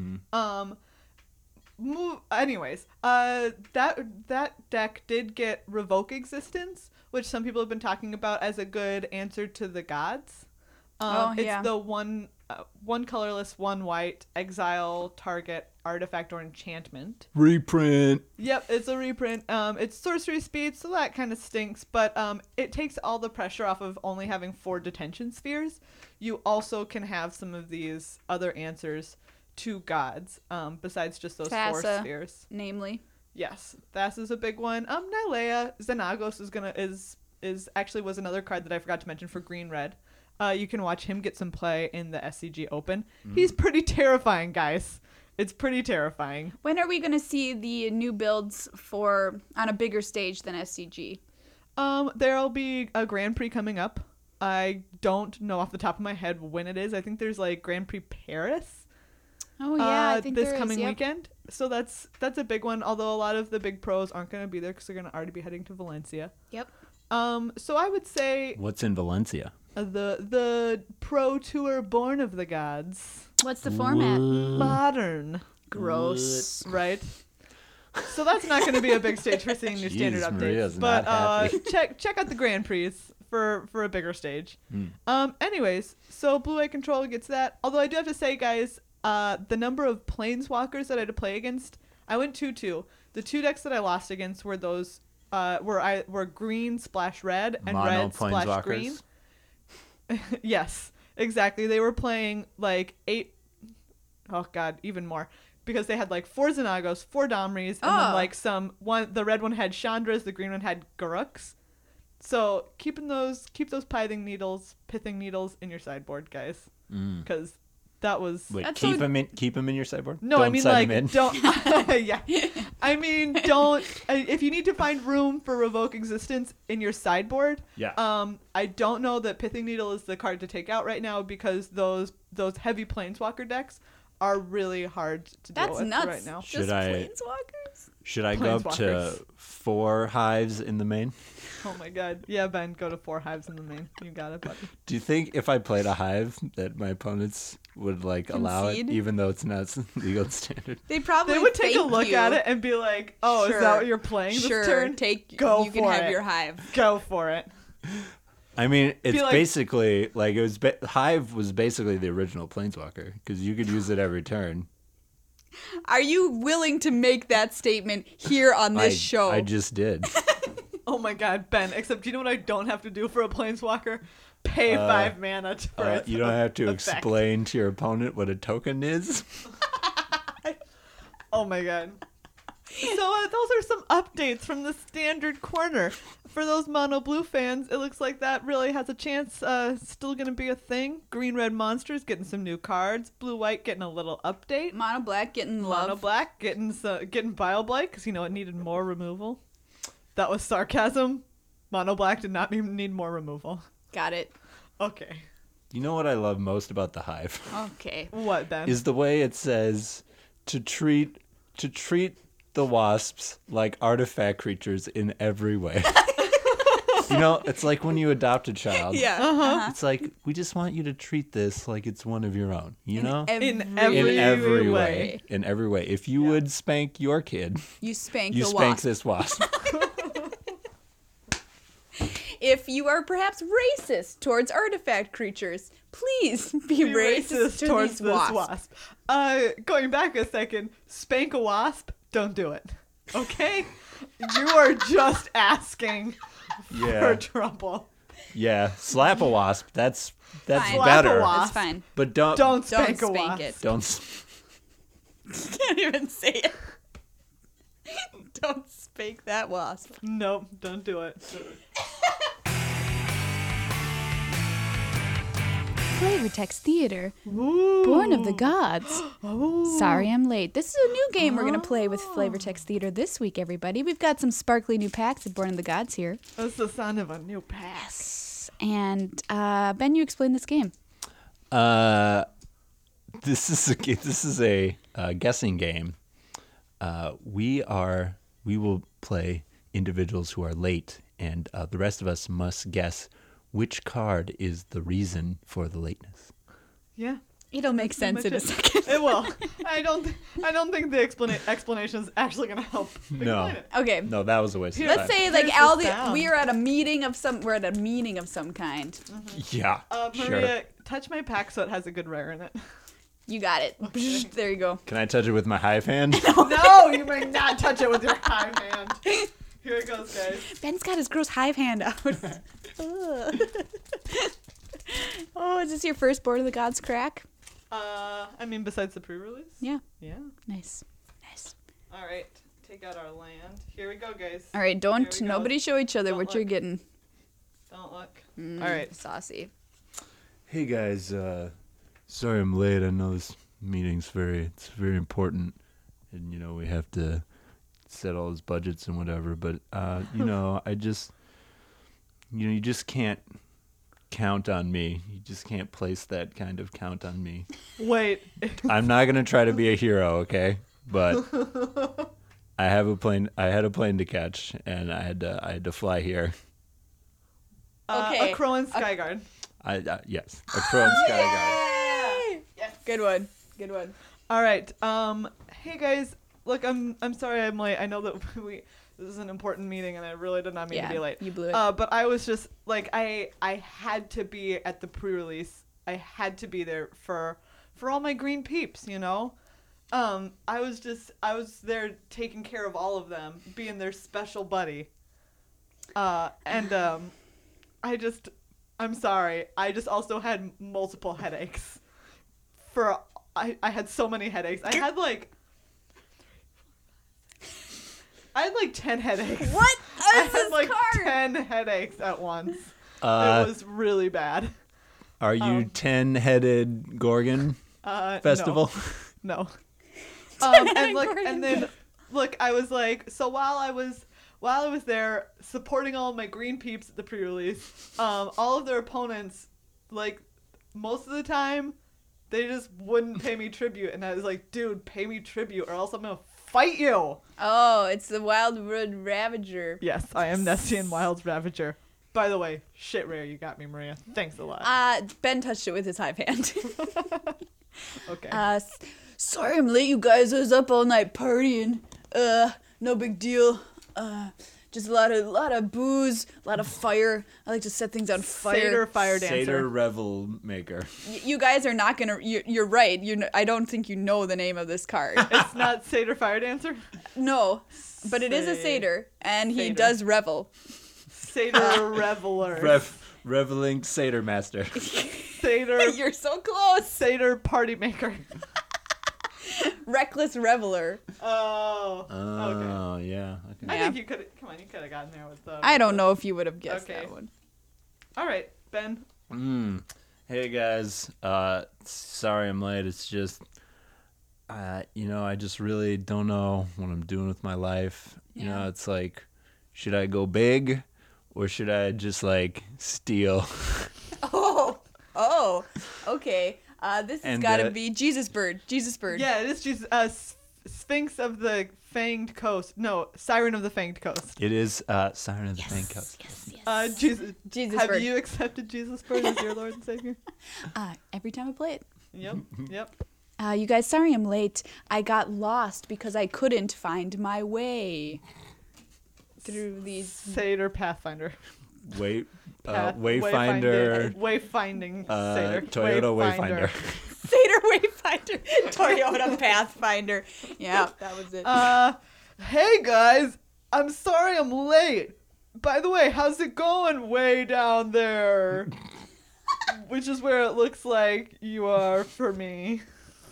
Anyways, that deck did get Revoke Existence, which some people have been talking about as a good answer to the gods. It's yeah. the one colorless, 1 white, exile target artifact or enchantment. Reprint. Yep, it's a reprint. It's sorcery speed, so that kind of stinks, but it takes all the pressure off of only having 4 detention spheres. You also can have some of these other answers to gods, besides just those 4 Thassa. spheres. Namely. Yes, Thassa's a big one. Nylea, Xenagos was another card that I forgot to mention for green red. You can watch him get some play in the SCG Open. He's pretty terrifying, guys. It's pretty terrifying. When are we going to see the new builds on a bigger stage than SCG? There'll be a Grand Prix coming up. I don't know off the top of my head when it is. I think there's like Grand Prix Paris. Oh yeah, I think this there is, coming yep. weekend. So that's a big one. Although a lot of the big pros aren't going to be there because they're going to already be heading to Valencia. Yep. So I would say What's in Valencia? the pro tour Born of the Gods, What's the format? modern, Gross. right? So that's not going to be a big stage for seeing new Jeez, standard updates. Maria's But not happy. check out the Grand Prix for a bigger stage. Anyways, so Blue Eye Control gets that. Although I do have to say, guys, the number of planeswalkers that I had to play against, I went 2-2. The 2 decks that I lost against were those were green splash red and Mono red splash green. planeswalkers? Yes, exactly. They were playing like 8. Oh God, even more. Because they had like 4 Xenagos, 4 Domries, and then Oh. like the red one had Chandras, the green one had Garuks. So keep those pithing needles in your sideboard, guys. Because That was Wait, That's keep so- him in your sideboard? no. Don't I mean, send like, him in. don't. Yeah. I mean, don't. If you need to find room for Revoke Existence in your sideboard, Yeah. I don't know that Pithing Needle is the card to take out right now because those heavy Planeswalker decks are really hard to deal That's with nuts. right now. Should Just I- planeswalkers? Should I go up to Planeswalkers. 4 hives in the main? Oh my god. Yeah, Ben, go to 4 hives in the main. You got it, buddy. Do you think if I played a hive that my opponents would like allow it, Concede? even though it's not legal standard? They probably They would take a thank look you. at it and be like, "Oh, is Sure. that what you're playing this Sure, turn? Go you can for have it. your hive. Go for it." I mean, it's like- basically like it was. Hive was basically the original planeswalker because you could use it every turn. Are you willing to make that statement here on this show? I just did. Oh my god, Ben, except do you know what I don't have to do for a Planeswalker? Pay 5 mana for it. You don't have to effect. explain to your opponent what a token is. Oh my god. So those are some updates from the standard corner. For those mono blue fans, it looks like that really has a chance. Still gonna be a thing. Green red monsters getting some new cards. Blue white getting a little update. Mono black getting love. Mono black getting Bile Blight because it needed more removal. That was sarcasm. Mono black did not need more removal. Got it. Okay. You know what I love most about the hive Okay. What, Ben? is the way it says to treat the wasps like artifact creatures in every way. You know, it's like when you adopt a child. Yeah. Uh-huh. It's like we just want you to treat this like it's one of your own. You know, In in every every way. way. In every way. If you would spank your kid, You spank you the spank wasp. this wasp. If you are perhaps racist towards artifact creatures, please be racist to towards these this wasps. wasp. Going back a second, spank a wasp, don't do it. Okay? You are just asking for Yeah, trouble. yeah. Slap a wasp. That's Fine. Slap a better. wasp. That's fine. But don't Don't Don't spank a spank wasp. it. don't. Can't even say it. Don't spank that wasp. Nope, don't do it. Flavortext Theater, Ooh. Born of the Gods. Oh. Sorry I'm late. This is a new game we're going to play with Flavortext Theater this week, everybody. We've got some sparkly new packs of Born of the Gods here. That's the sound of a new pack. And Ben, you explain this game. This is a guessing game. We will play individuals who are late, and the rest of us must guess which card is the reason for the lateness. Yeah. It'll make sense in a much it. second. It will. I don't think the explanation is actually going to help No. explain it. Okay. No, that was a waste of Let's time. say like Here's all the the sound. we are at a meeting of some kind. Yeah, Maria, touch my pack so it has a good rare in it. You got it. There you go. Can I touch it with my hive hand? No, you may not touch it with your hive hand. Here it goes, guys. Ben's got his gross hive hand out. Ugh. Oh, is this your first Born of the Gods crack? I mean, besides the pre-release. Yeah. Yeah. Nice. Nice. All right. Take out our land. Here we go, guys. All right, don't Here we go. nobody show each other Don't what you're look. getting. Don't look. Mm, All right. Saucy. Hey guys, sorry I'm late. I know this meeting's very important, and you know we have to set all those budgets and whatever. But you know, I just, you know, you just can't count on me. You just can't place that kind of count on me. Wait. I'm not gonna try to be a hero, okay? But I had a plane to catch, and I had to fly here. Okay. A Crow and Skyguard. Yes, a Crow and Skyguard. Yes. Good one. Good one. All right. Hey guys. Look, I'm sorry I'm late. I know that this is an important meeting, and I really did not mean to be late. You blew it. But I was just like I had to be at the pre-release. I had to be there for all my green peeps, you know. I was there taking care of all of them, being their special buddy. I'm sorry. I just also had multiple headaches. I had so many headaches. I had like 10 headaches. What? I Is had this like card? 10 headaches at once. It Uh, was really bad. Are you 10-headed Gorgon? festival? No. Aquarium. And then look, I was like, so while I was there supporting all of my green peeps at the pre-release, all of their opponents, like, most of the time, they just wouldn't pay me tribute, and I was like, dude, pay me tribute, or else I'm gonna fight you. Oh, it's the Wildwood Ravager. Yes, I am Nestian Wild's Ravager. By the way, shit rare, you got me, Maria. Thanks a lot. Ben touched it with his hive hand. Okay. Sorry I'm late, you guys. I was up all night partying. No big deal. Just a lot of booze, a lot of fire. I like to set things on fire. Satyr fire dancer. Satyr revel maker. You guys are not gonna. You're right. I don't think you know the name of this card. It's not Satyr fire dancer? No, but it is a satyr, and he Satyr. does revel. Satyr reveler. Reveling satyr master. Satyr. You're so close. Satyr party maker. Reckless reveler. Oh. Okay. Oh, yeah. Okay. I Yeah. think you could. Come on, you could have gotten there with the. I don't know if you would have guessed Okay. that one. All right, Ben. Hey guys, sorry I'm late. It's just, I just really don't know what I'm doing with my life. You know, it's like, should I go big, or should I just like steal? Oh, okay. This has And, got to be Jesus Bird. Jesus Bird. Yeah, it is just Sphinx of the Fanged Coast. No, Siren of the Fanged Coast. It is Siren of the Fang Coast. Yes. Jesus. Bird. Have you accepted Jesus Bird as your Lord and Savior? Every time I play it. Yep. You guys, sorry I'm late. I got lost because I couldn't find my way through these. Satyr Pathfinder. Wayfinder. Wayfinding Satyr. Toyota Wayfinder. Satyr Wayfinder. Toyota Pathfinder. Yeah, that was it. Hey guys, I'm sorry I'm late. By the way, how's it going way down there? Which is where it looks like you are for me.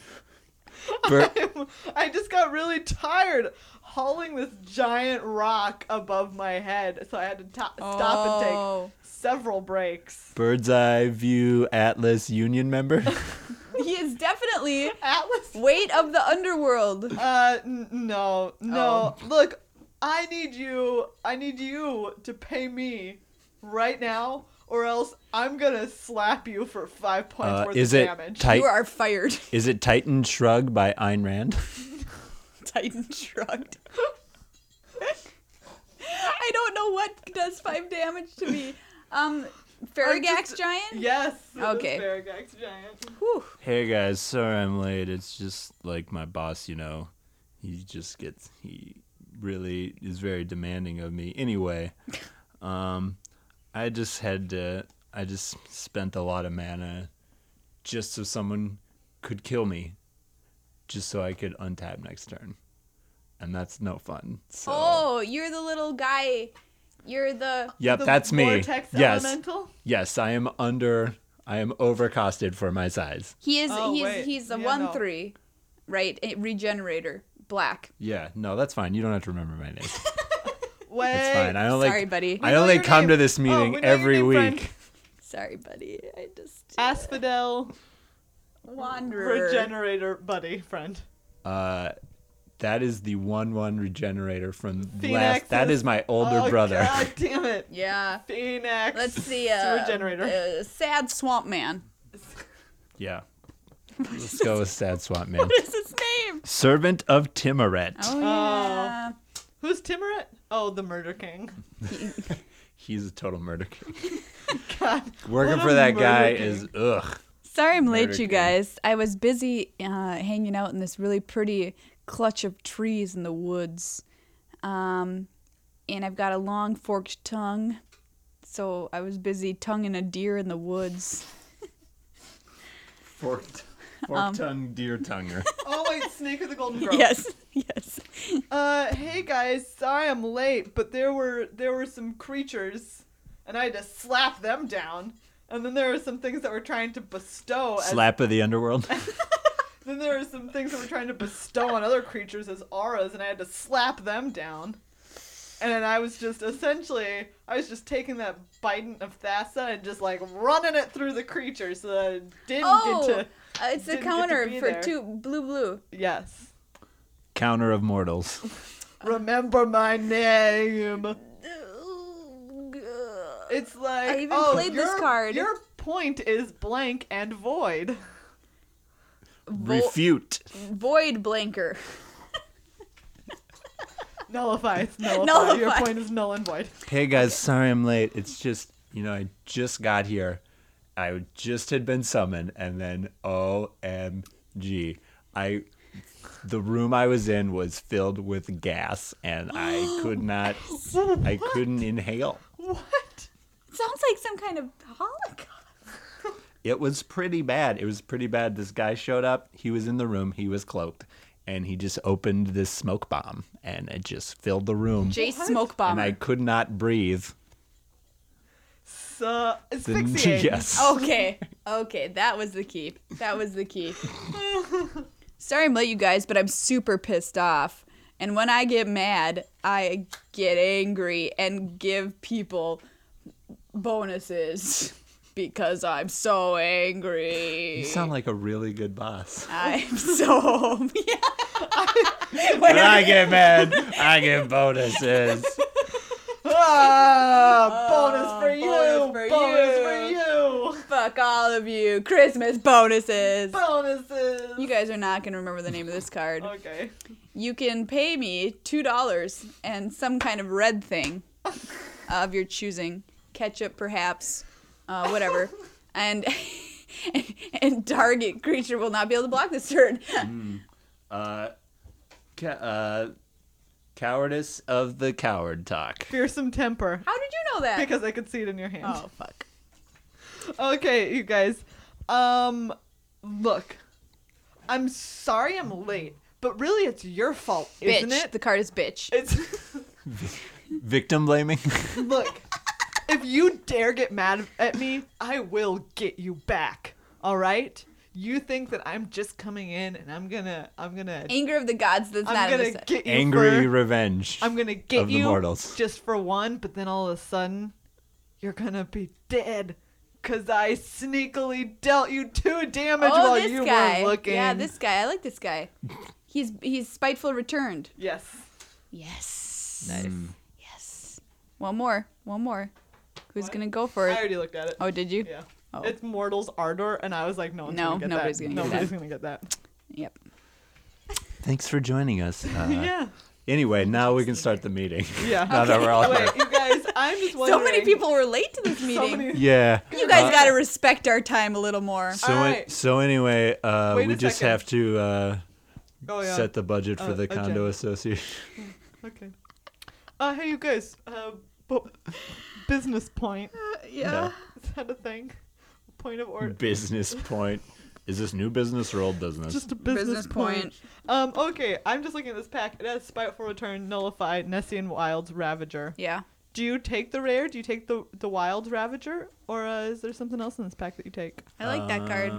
I just got really tired hauling this giant rock above my head, so I had to stop and take several breaks. Bird's Eye View Atlas Union member. He is definitely Atlas? weight of the underworld. No. Oh. Look, I need you to pay me right now, or else I'm gonna slap you for 5 points worth is of it damage. You are fired. Is it Titan Shrug by Ayn Rand? Titan shrugged. I don't know what does 5 damage to me. Farragax giant? Yes. Okay. Farragax giant. Whew. Hey guys, sorry I'm late. It's just like my boss, he really is very demanding of me. Anyway, I just spent a lot of mana just so someone could kill me, just so I could untap next turn. And that's no fun. So. Oh, you're the little guy. You're the... Yep, The that's me. Vortex Yes. Elemental? Yes, I am overcosted for my size. He is. Oh, wait. He's a Yeah, 1/3, right? A regenerator, black. Yeah, no, that's fine. You don't have to remember my name. Wait. It's fine. I only Sorry, buddy. I know only your come name. to this Oh, meeting we know your every name, week. friend. Sorry, buddy. I just... Asphodel Wanderer. Regenerator buddy friend. That is the 1/1 regenerator from Phoenix That is my older brother. God damn it. Yeah. Phoenix. Let's see. It's a regenerator. Sad Swamp Man. Yeah. Let's go with Sad Swamp Man. What is his name? Servant of Timoret. Oh, yeah. Who's Timoret? Oh, the Murder King. He's a total murder king. God. Working what for a that murder guy king. is ugh. Sorry I'm late, Murder you King. guys. I was busy hanging out in this really pretty clutch of trees in the woods. And I've got a long forked tongue. So I was busy tonguing a deer in the woods. Forked tongue deer tonguer. Oh, wait, Snake of the Golden Grove. Yes. Hey guys, sorry I'm late, but there were some creatures, and I had to slap them down. And then there were some things that were trying to bestow. Slap of the underworld. Then there were some things that were trying to bestow on other creatures as auras, and I had to slap them down. And I was just taking that Bident of Thassa and just like running it through the creatures so that I didn't get to It's the Didn't get to counter be for there. 2 blue. Yes. Counter of mortals. Remember my name. It's like, I even played this card. Your point is blank and void. Refute. Void blanker. Nullify. It's nullify. Nullify. Your point is null and void. Hey guys, sorry I'm late. It's just, I just got here. I just had been summoned, and then OMG. The room I was in was filled with gas, and I couldn't inhale. What? Sounds like some kind of holocaust. It was pretty bad. This guy showed up. He was in the room. He was cloaked. And he just opened this smoke bomb. And it just filled the room. Jace Smoke Bomber. And I could not breathe. So, asphyxiate. Yes. Okay, that was the key. Sorry I'm late, you guys, but I'm super pissed off. And when I get mad, I get angry and give people bonuses because I'm so angry. You sound like a really good boss. I'm so... When I get mad, I get bonuses. Bonus for you. bonus for you. Fuck all of you. Christmas bonuses. Bonuses. You guys are not going to remember the name of this card. Okay. You can pay me $2 and some kind of red thing of your choosing. Ketchup, perhaps. Whatever. And target creature will not be able to block this turn. Cowardice of the coward talk. Fearsome temper. How did you know that? Because I could see it in your hand. Oh, fuck. Okay, you guys. Look. I'm sorry I'm late, but really it's your fault, isn't Bitch. it? The card is bitch. It's Victim blaming. look. If you dare get mad at me, I will get you back. All right? You think that I'm just coming in and I'm gonna Anger of the gods that's not I'm in gonna the set. get you Angry for, revenge. I'm gonna get of the you mortals. just for one, but then all of a sudden you're gonna be dead. Cause I sneakily dealt you 2 damage Oh, while this you guy. were looking. Yeah, this guy. I like this guy. He's spiteful returned. Yes. Yes. Nice. Yes. One more. Who's What? gonna go for I it? already looked at it. Oh, did you? Yeah. Oh. It's Mortal's Ardor, and I was like, no one's gonna get nobody's that. gonna get Nobody's that. gonna get that. Yep. Thanks for joining us. Yeah. Anyway, now we can start the meeting. Yeah. Now that we're all Wait, here. you guys, I'm just So wondering. many people were late to this meeting. So many. Yeah. You guys gotta respect our time a little more. So, All right. so anyway, Wait we a just second. have to Oh yeah. set the budget for the agenda. condo association. Okay. Hey, you guys. Business point. Yeah. Is that a thing? Point of order. Business point. Is this new business or old business? Just a business point. Okay, I'm just looking at this pack. It has Spiteful Return, Nullify, Nessian Wilds, Ravager. Yeah. Do you take the rare? Do you take the Wilds Ravager? Or is there something else in this pack that you take? I like that card.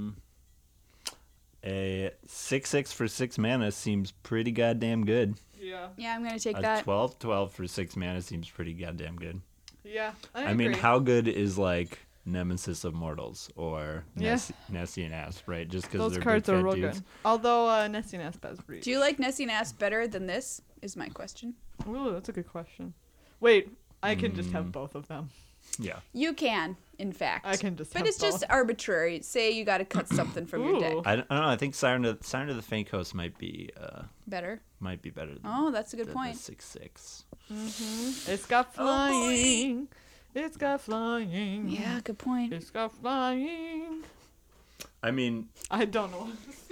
A 6/6 for 6 mana seems pretty goddamn good. Yeah. Yeah, I'm gonna take A that. 12/12 for 6 mana seems pretty goddamn good. Yeah. I mean, how good is like Nemesis of Mortals or Yeah. Nessie and Asp, right? Just because those they're cards big are fat real dudes. good. Although Nessian Aspaz breach. Do you like Nessie and Ass better than this? Is my question. Ooh, that's a good question. Wait, I can just have both of them. Yeah. You can, in fact. I can just But have it's just both. arbitrary. Say you got to cut something from your deck. Ooh. I don't know. I think Siren to the Faint Coast might be Better. better than Oh, that's a good the point. 6/6. It's got Oh, boy. flying. It's got flying. Yeah, good point. It's got flying. I mean, I don't know.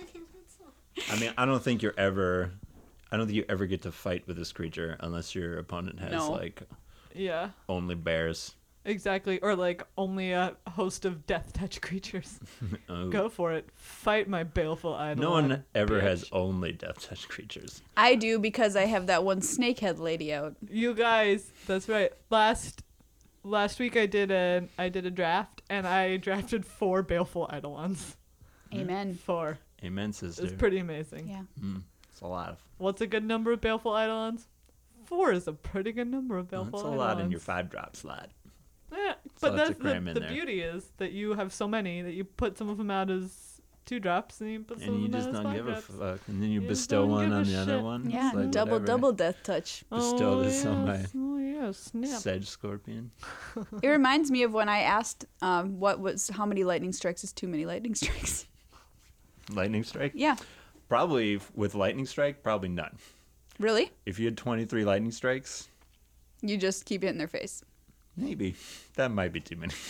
I don't think you ever get to fight with this creature unless your opponent has No. like Yeah, only bears. exactly. Or like only a host of death touch creatures. Oh. Go for it. Fight my baleful idol. No one ever bitch. has only death touch creatures. I do because I have that one snakehead lady out. You guys, that's right. Last week I did a draft and I drafted 4 baleful eidolons. Amen. 4. Amen, sister. It's pretty amazing. Yeah. It's a lot of. What's a good number of baleful eidolons? 4 is a pretty good number of baleful That's a eidolons. lot in your 5-drop slot. Yeah, So but that's that's a cram in the there. beauty is that you have so many that you put some of them out as 2 drops, and you put some And you of them just in don't spot give a drops. fuck. And then you You just bestow don't one give a on the other shit. one. Yeah, It's like double whatever. death touch. Bestow this on my Oh, yeah, snap. Sedge Scorpion. It reminds me of when I asked how many lightning strikes is too many lightning strikes. Lightning Strike? Yeah. Probably with Lightning Strike, probably none. Really? If you had 23 Lightning Strikes, You just keep hitting their face. maybe. That might be too many.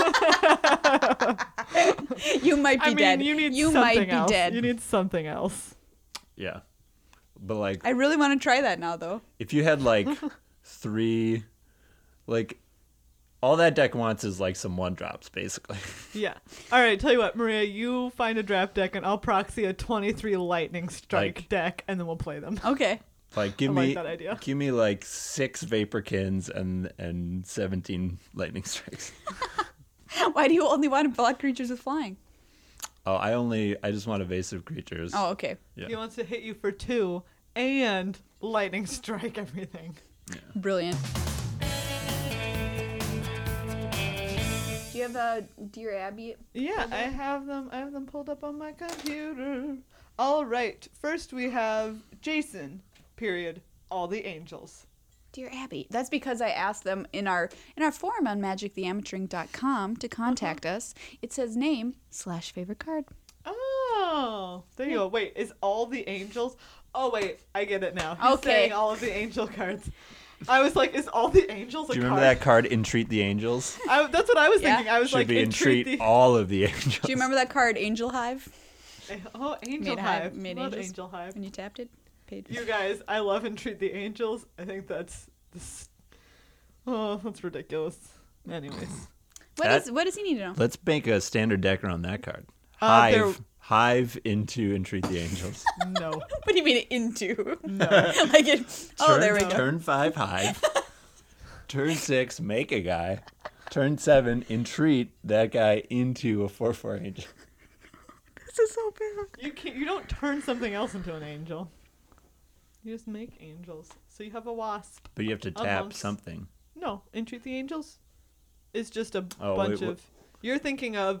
You might be dead. you need you something might be else. dead. You need something else. Yeah. But like, I really want to try that now, though. if you had like 3, like, all that deck wants is like some 1-drops, basically. Yeah. All right, tell you what, Maria, you find a draft deck, and I'll proxy a 23 lightning strike Like- deck, and then we'll play them. Okay. Like, give I me like that idea. give me like 6 Vaporkins and 17 Lightning Strikes. Why do you only want to block creatures with flying? Oh, I just want evasive creatures. Oh, okay. Yeah. He wants to hit you for 2 and lightning strike everything. Brilliant. Do you have a Dear Abby? Yeah, I have them pulled up on my computer. All right. First we have Jason. Period. All the angels. Dear Abby. That's because I asked them in our forum on magictheamateuring.com to contact us. It says name/favorite card. Oh, there you go. Wait, is all the angels? Oh wait, I get it now. He's Okay. saying all of the angel cards. I was like, is all the angels a Do you card? remember that card, Entreat the Angels? That's what I was Yeah. thinking. I was Should like, be Entreat all of the Angels. Do you remember that card, Angel Hive? Oh, Angel Made hive- Hive. made Love angels. Angel Hive. When you tapped it? Paid. You guys, I love Entreat the Angels. I think that's ridiculous. Anyways. What does he need to know? Let's make a standard deck around that card. there- Hive into Entreat the Angels. No. What do you mean into? No. Like it. Oh, there we go. Turn 5, Hive. Turn 6, make a guy. Turn 7, entreat that guy into a 4/4 angel. This is so bad. You don't turn something else into an angel. You just make angels. So you have a wasp. But you have to tap Amongst- something. No, Entreat the Angels is just a Oh, bunch wait, of. You're thinking of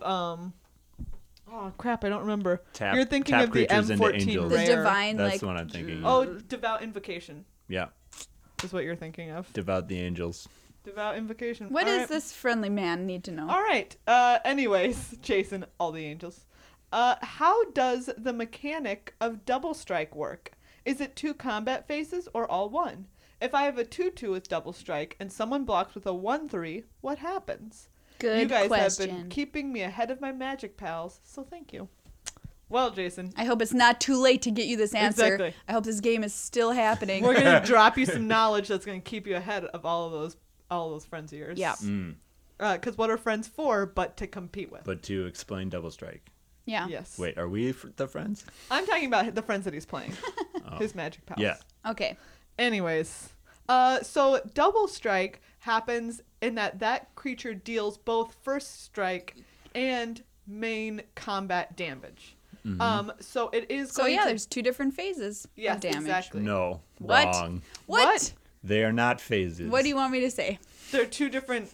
Oh crap! I don't remember. Tap- You're thinking tap of the creatures into M14 angels. The rare. divine, That's like. the one I'm thinking of. Oh, Devout Invocation Yeah, is what you're thinking of. devout the angels. Devout Invocation. What All does right. this friendly man need to know? All right. Anyways, Jason, all the angels. How does the mechanic of double strike work? Is it 2 combat phases or all 1? If I have a 2/2 with double strike and someone blocks with a 1/3, what happens? Good you guys question. have been keeping me ahead of my magic pals, so thank you. Well, Jason, I hope it's not too late to get you this answer. Exactly. I hope this game is still happening. we're gonna drop you some knowledge that's gonna keep you ahead of all of those friends of yours. Yeah. Because what are friends for but to compete with? But to explain double strike. Yeah. Yes. Wait, are we the friends? I'm talking about the friends that he's playing. His magic pals. Yeah. Okay. Anyways, so double strike happens in that creature deals both first strike and main combat damage. So it is. So going yeah, to- there's 2 different phases yes, of damage. exactly. No. What? Wrong. What? They are not phases. What do you want me to say? They're 2 different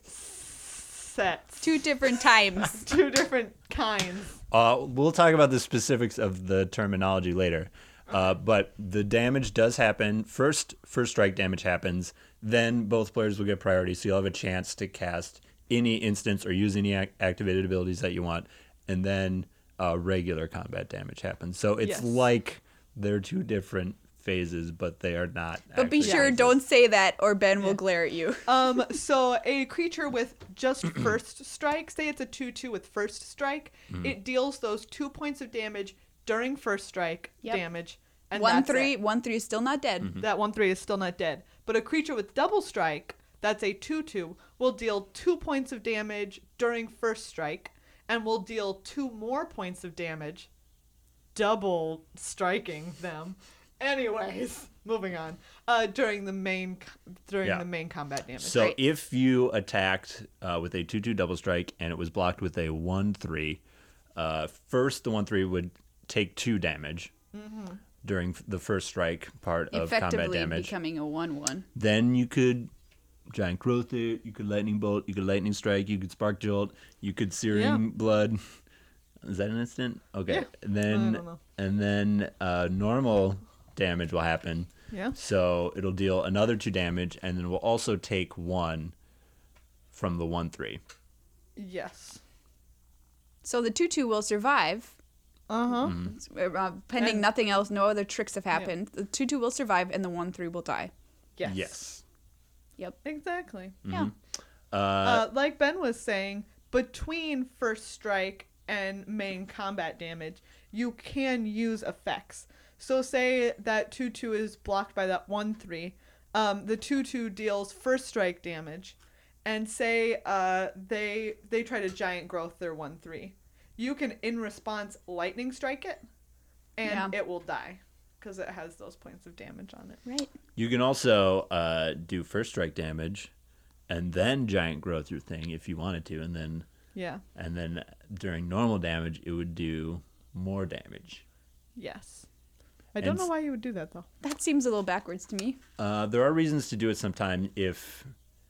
sets. 2 different times. 2 different kinds. We'll talk about the specifics of the terminology later. But the damage does happen. First strike damage happens. Then both players will get priority, so you'll have a chance to cast any instance or use any activated abilities that you want. And then regular combat damage happens. So it's Yes. like they're 2 different phases, but they are not. But be actually sure, phases. don't say that, or Ben will glare at you. So a creature with just first strike, say it's a 2/2 with first strike, it deals those 2 points of damage during first strike Yep. damage. And 1/3, that's it. 1/3 is still not dead. That 1/3 is still not dead. But a creature with double strike, that's a 2/2, will deal 2 points of damage during first strike, and will deal 2 more points of damage, double striking them. Anyways, moving on. During the main combat damage. So Right. if you attacked with a 2/2 double strike and it was blocked with a 1/3, first the 1/3 would take 2 damage during the first strike part of combat Effectively damage. becoming a 1/1. Then you could giant growth it, you could lightning bolt, you could lightning strike, you could spark jolt, you could searing blood. Is that an instant? Okay. Yeah. And I then don't know. normal damage will happen. Yeah. So it'll deal another 2 damage, and then we'll also take 1 from the 1/3. Yes. So the 2/2 will survive. Uh-huh. Pending And- nothing else, no other tricks have happened. The 2/2 will survive, and the 1/3 will die. Yes. Yes. Yep. Exactly. Yeah. Like Ben was saying, between first strike and main combat damage, you can use effects. So say that 2/2 is blocked by that 1/3. The 2/2 deals first strike damage, and say they try to giant growth their 1/3. You can in response lightning strike it, and it will die because it has those points of damage on it. Right. You can also do first strike damage, and then giant growth your thing if you wanted to, and then during normal damage it would do more damage. Yes. I don't know why you would do that though. That seems a little backwards to me. There are reasons to do it sometime if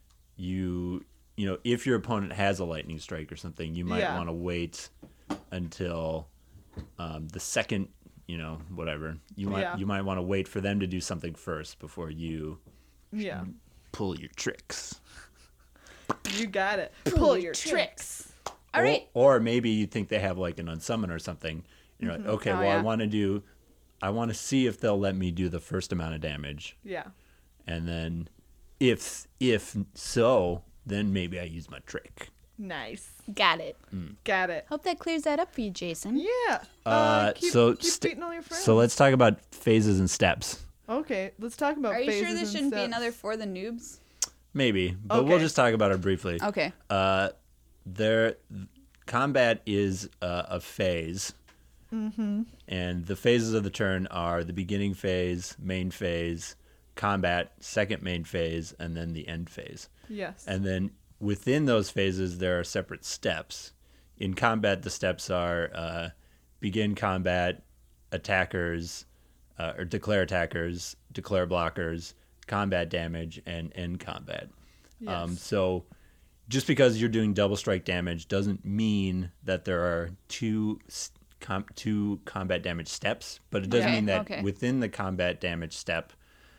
if your opponent has a lightning strike or something, you might want to wait until the second, whatever. You might want to wait for them to do something first before you pull your tricks. You got it. Pull your tricks. All right. Or maybe you think they have like an unsummon or something. You're like, okay, Oh, well, yeah. I want to see if they'll let me do the first amount of damage. Yeah. And then if so, then maybe I use my trick. Nice. Got it. Got it. Hope that clears that up for you, Jason. Yeah. Keep beating all your friends. So let's talk about phases and steps. Okay, let's talk about Are you phases sure this and shouldn't be steps. another for the noobs? Maybe, but we'll Okay. just talk about it briefly. Okay. Combat is a phase. Mm-hmm. And the phases of the turn are the beginning phase, main phase, combat, second main phase, and then the end phase. Yes. And then within those phases, there are separate steps. In combat, the steps are begin combat, attackers, or declare attackers, declare blockers, combat damage, and end combat. Yes. So just because you're doing double strike damage doesn't mean that there are two combat damage steps, but it does Okay, mean that okay. within the combat damage step,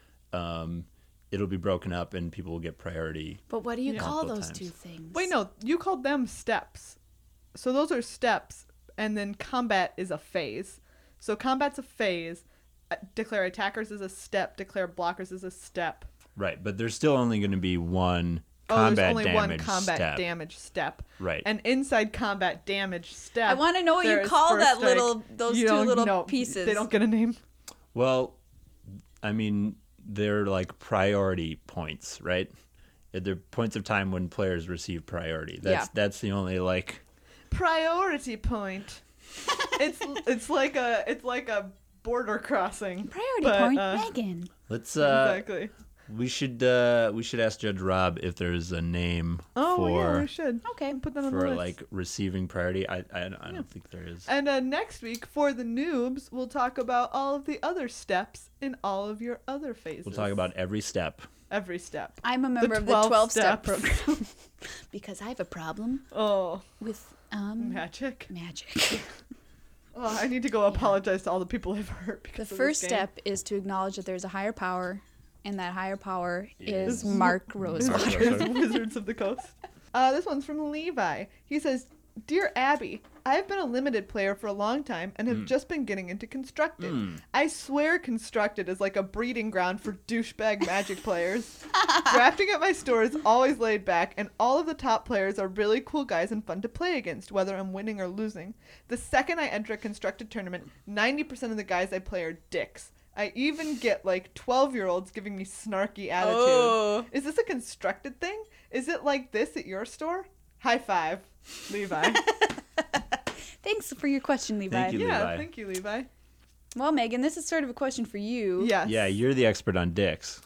it'll be broken up and people will get priority. But what do you call Multiple those times. two things? Wait, no, you called them steps. So those are steps, and then combat is a phase. So combat's a phase. Declare attackers is a step. Declare blockers is a step. Right, but there's still only going to be one There's combat only one damage combat step. damage step. Right. And inside combat damage step, I want to know what there you is call first that strike. those You two don't little know. pieces. They don't get a name. Well, I mean, they're like priority points, right? They're points of time when players receive priority. That's the only like. Priority point. it's like a border crossing. Priority but, point, Megan. Let's Exactly. we should ask Judge Rob if there's a name Oh yeah, for we should. Okay. Put that on the for list. like receiving priority. I don't think there is. And next week for the noobs, we'll talk about all of the other steps in all of your other phases. We'll talk about every step. every step. I'm a member of the 12 12-step steps. program because I have a problem Oh, with magic. magic. Oh, I need to go apologize to all the people I've hurt The because of first this game. step is to acknowledge that there's a higher power, and that higher power is Mark Is Rosewater. Wizards of the Coast. This one's from Levi. He says, "Dear Abby, I have been a limited player for a long time and have just been getting into Constructed. I swear Constructed is like a breeding ground for douchebag Magic players. Drafting at my store is always laid back, and all of the top players are really cool guys and fun to play against, whether I'm winning or losing. The second I enter a Constructed tournament, 90% of the guys I play are dicks. I even get like 12-year-olds giving me snarky attitude. Oh. Is this a Constructed thing? Is it like this at your store? High five, Levi." Thanks for your question, Levi. Thank you. Yeah, Levi. thank you, Levi. Well, Megan, this is sort of a question for you. Yes. Yeah, you're the expert on dicks.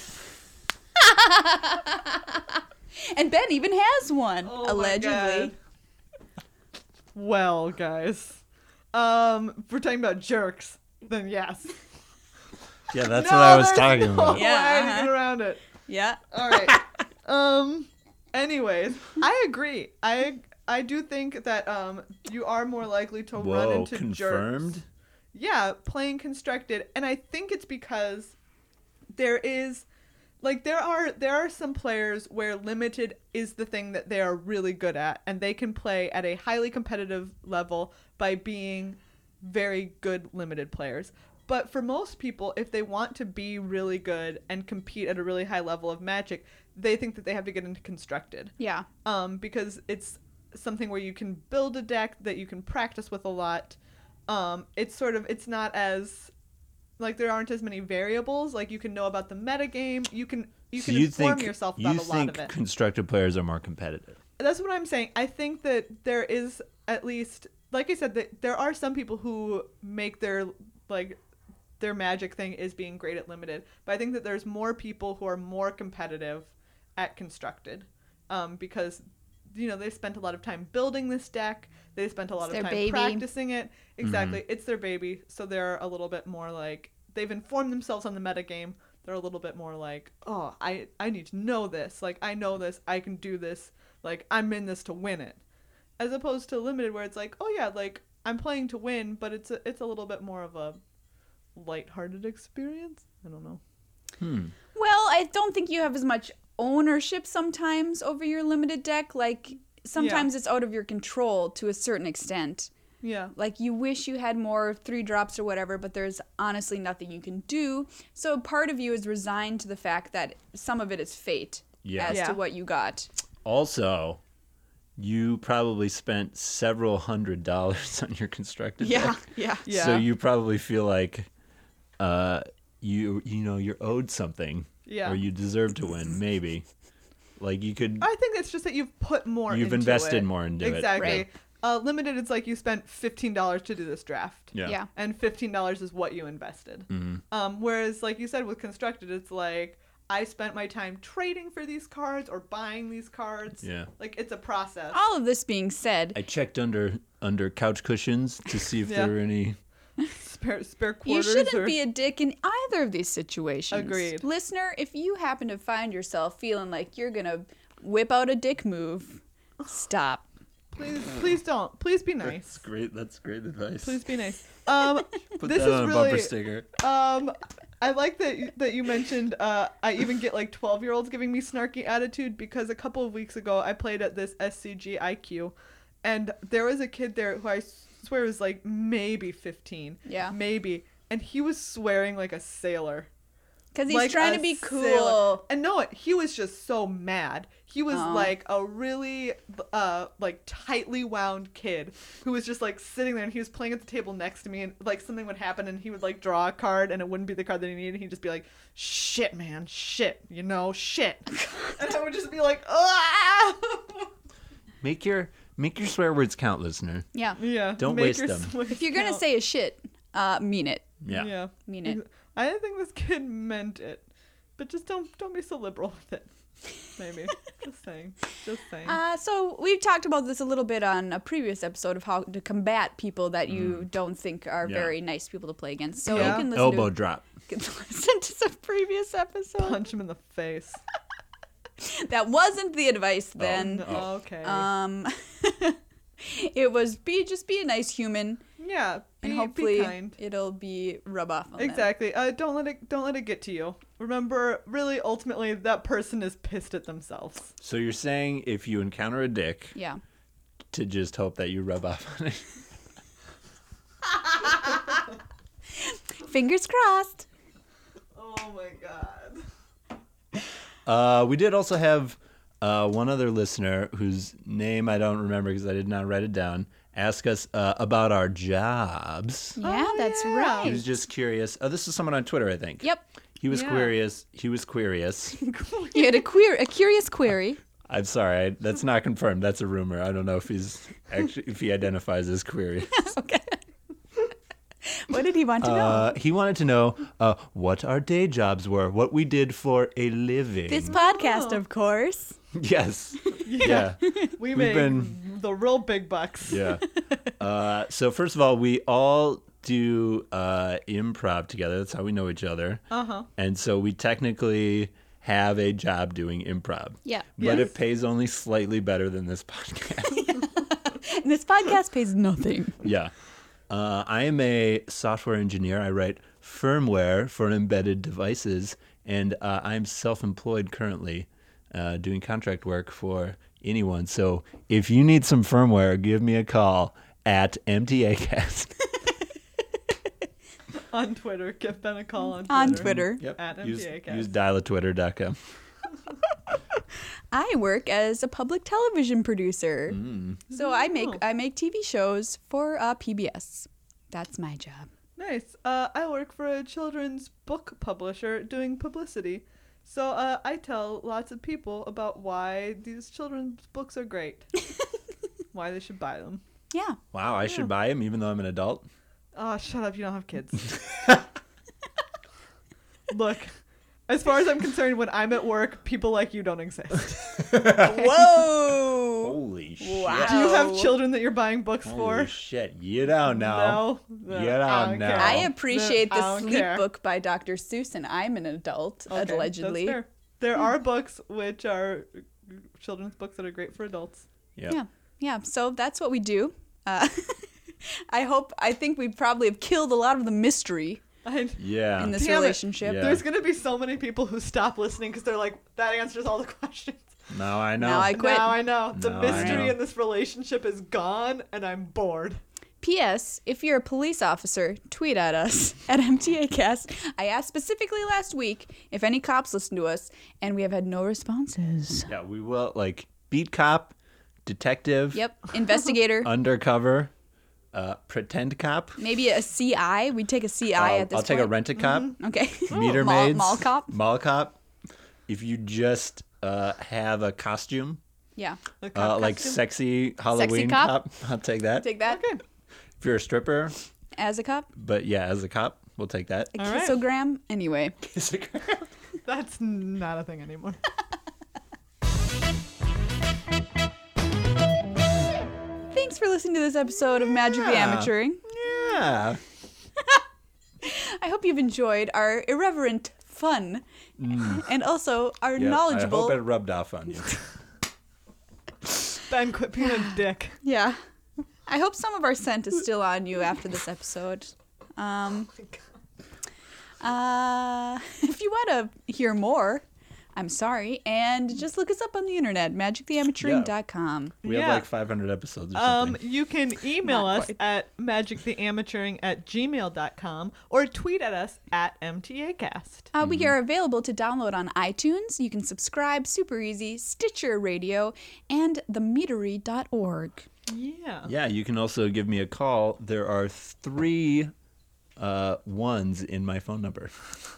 And Ben even has one, Oh my allegedly. God. Well, guys, if we're talking about jerks, then yes. Yeah, that's No, what I was there's talking no about. Yeah, way to get around it. Yeah. All right. Anyways, I agree. I do think that you are more likely to run Whoa, into confirmed? jerks. Yeah, playing constructed, and I think it's because there are some players where limited is the thing that they are really good at, and they can play at a highly competitive level by being very good limited players. But for most people, if they want to be really good and compete at a really high level of Magic, they think that they have to get into constructed. Yeah. Because it's something where you can build a deck that you can practice with a lot. It's not as, like, there aren't as many variables. Like, you can know about the metagame. You can inform yourself about a lot of You it. think constructive players are more competitive? That's what I'm saying. I think that there is, at least, like I said, that there are some people who make their Magic thing is being great at limited. But I think that there's more people who are more competitive at constructed, because they spent a lot of time building this deck. They spent a lot of time practicing it. Exactly. Mm-hmm. It's their baby. So they're a little bit more like, they've informed themselves on the metagame. They're a little bit more like, oh, I need to know this. Like, I know this. I can do this. Like, I'm in this to win it. As opposed to limited, where it's like, oh yeah, like, I'm playing to win, but it's a little bit more of a lighthearted experience. I don't know. Well, I don't think you have as much ownership sometimes over your limited deck. Like, sometimes it's out of your control to a certain extent. Yeah. Like, you wish you had more 3-drops or whatever, but there's honestly nothing you can do. So part of you is resigned to the fact that some of it is fate as to what you got. Also, you probably spent several $100s on your constructed deck. Yeah. So you probably feel like you're owed something. Yeah. Or you deserve to win, maybe. Like, you could... I think it's just that you've put more into it. You've invested more into it. Exactly. Right. Limited, it's like you spent $15 to do this draft. Yeah. And $15 is what you invested. Mm-hmm. Whereas, like you said, with constructed, it's like, I spent my time trading for these cards or buying these cards. Yeah. Like, it's a process. All of this being said, I checked under couch cushions to see if there were any... Spare quarters. you shouldn't be a dick in either of these situations. Agreed. Listener, if you happen to find yourself feeling like you're going to whip out a dick move, stop. Please don't. Please be nice. That's great advice. Please be nice. Put this that is on a really bumper sticker. I like that you mentioned I even get like 12-year-olds giving me snarky attitude, because a couple of weeks ago I played at this SCG IQ, and there was a kid there who I swear was like maybe 15. Yeah. Maybe. And he was swearing like a sailor. Because he's Like trying a to be sailor. cool. And no, he was just so mad. He was like a really like tightly wound kid who was just like sitting there, and he was playing at the table next to me, and like something would happen and he would like draw a card and it wouldn't be the card that he needed. He'd just be like, shit, man, shit, shit. And I would just be like, ah! Make your swear words count, listener. Yeah. Yeah. Don't make waste your them. swears If you're going to count. say a shit, mean it. Yeah. Yeah. Mean it. I didn't think this kid meant it. But just don't be so liberal with it. Maybe. Just saying. So we've talked about this a little bit on a previous episode of how to combat people that you don't think are Yeah. very nice people to play against. So Yeah. you can listen Elbow to, drop. can listen to some previous episodes. Punch him in the face. That wasn't the advice then. No, okay. It was just be a nice human, yeah. and Be hopefully kind. it'll be rub off on them. Exactly. Don't let it get to you. Remember, really, ultimately, that person is pissed at themselves. So you're saying if you encounter a dick, Yeah. to just hope that you rub off on it. Fingers crossed. Oh my god. We did also have one other listener whose name I don't remember because I did not write it down, ask us about our jobs. Yeah, that's yeah. He right. was just curious. Oh, this is someone on Twitter, I think. Yep. He was Yeah. curious. He was curious. You had a curious query. I'm sorry, that's not confirmed. That's a rumor. I don't know if if he identifies as curious. Okay. What did he want to know? He wanted to know what our day jobs were, what we did for a living. This podcast, of course. Yes. Yeah. We We've make been- the real big bucks. Yeah. So first of all, we all do improv together. That's how we know each other. Uh-huh. And so we technically have a job doing improv. Yeah. But Yes. it pays only slightly better than this podcast. This podcast pays nothing. Yeah. I am a software engineer. I write firmware for embedded devices, and I'm self-employed currently, doing contract work for anyone. So if you need some firmware, give me a call at MTAcast. On Twitter. Give Ben a call on Twitter. On Twitter. Yep. At Use MTAcast. dialatwitter.com. I work as a public television producer. So I make TV shows for PBS. That's my job. Nice. I work for a children's book publisher doing publicity. So I tell lots of people about why these children's books are great. Why they should buy them. Yeah. Wow, I should buy him even though I'm an adult? Oh, shut up. You don't have kids. Look, as far as I'm concerned, when I'm at work, people like you don't exist. Whoa. Holy shit. Wow. Do you have children that you're buying books for? Holy shit. You don't know. No. Get I out don't now. care. I appreciate I the don't Sleep care. book by Dr. Seuss, and I'm an adult, Okay, allegedly. That's fair. There are books which are children's books that are great for adults. Yep. Yeah. Yeah. So that's what we do. I think we probably have killed a lot of the mystery Yeah. in this Damn it. relationship. Yeah. There's going to be so many people who stop listening because they're like, that answers all the questions. Now I know. Now I quit. Now I know. The Now I mystery know. in this relationship is gone, and I'm bored. P.S. If you're a police officer, tweet at us at MTAcast. I asked specifically last week if any cops listen to us, and we have had no responses. Yeah, we will, like, beat cop, detective, Yep. Investigator. undercover, pretend cop. Maybe a CI. We'd take a CI at this I'll take a point. rent-a cop, Okay. meter Mall- maids, Mall cop. mall cop. If you just have a costume, Yeah. A cop like costume? sexy Halloween cop? I'll take that. Take that Okay. If you're a stripper, as a cop. but yeah, as a cop, we'll take that. A All right. kissogram. Anyway. That's not a thing anymore. Thanks for listening to this episode of Magic the Yeah. Amateuring. Yeah. I hope you've enjoyed our irreverent fun and also our Yeah, knowledgeable. I hope it rubbed off on you. Ben, quit being a dick. Yeah. I hope some of our scent is still on you after this episode. If you want to hear more, I'm sorry. And just look us up on the internet, magictheamateuring.com. We have Yeah. like 500 episodes or something. You can email Not us quite. at magictheamateuring@gmail.com or tweet at us at MTAcast. We are available to download on iTunes. You can subscribe, super easy, Stitcher Radio, and themetery.org. Yeah. Yeah, you can also give me a call. There are 3 ones in my phone number.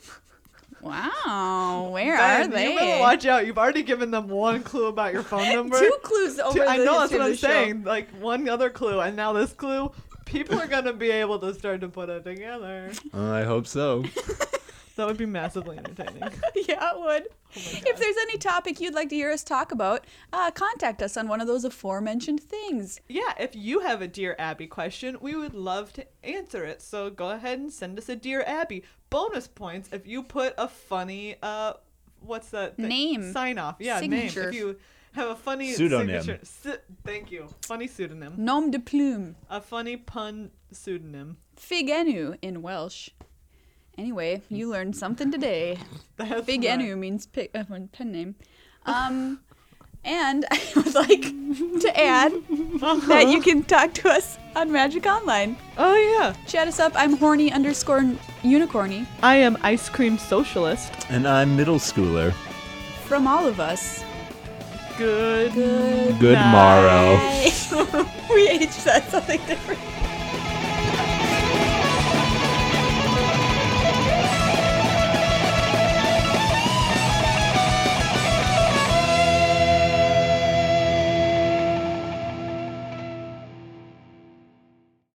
Wow, where Ben, are they? You better watch out. You've already given them one clue about your phone number. 2 clues over I the know, that's history what of I'm the show. saying. Like, one other clue, and now this clue. People are going to be able to start to put it together. I hope so. That would be massively entertaining. Yeah, it would. If there's any topic you'd like to hear us talk about, contact us on one of those aforementioned things. Yeah, if you have a Dear Abby question, we would love to answer it. So go ahead and send us a Dear Abby. Bonus points if you put a funny, what's that? Name. Sign off. Yeah, Signature. name. If you have a funny Pseudonym. signature. Thank you. Funny pseudonym. Nom de plume. A funny pun pseudonym. Fig enu in Welsh. Anyway, you learned something today. That's Fig right. enu means pen name. And I would like to add that you can talk to us on Magic Online. Oh, yeah. Chat us up. I'm horny_unicorny. I am Ice Cream Socialist. And I'm middle schooler. From all of us. Good Good morrow. We each said something different.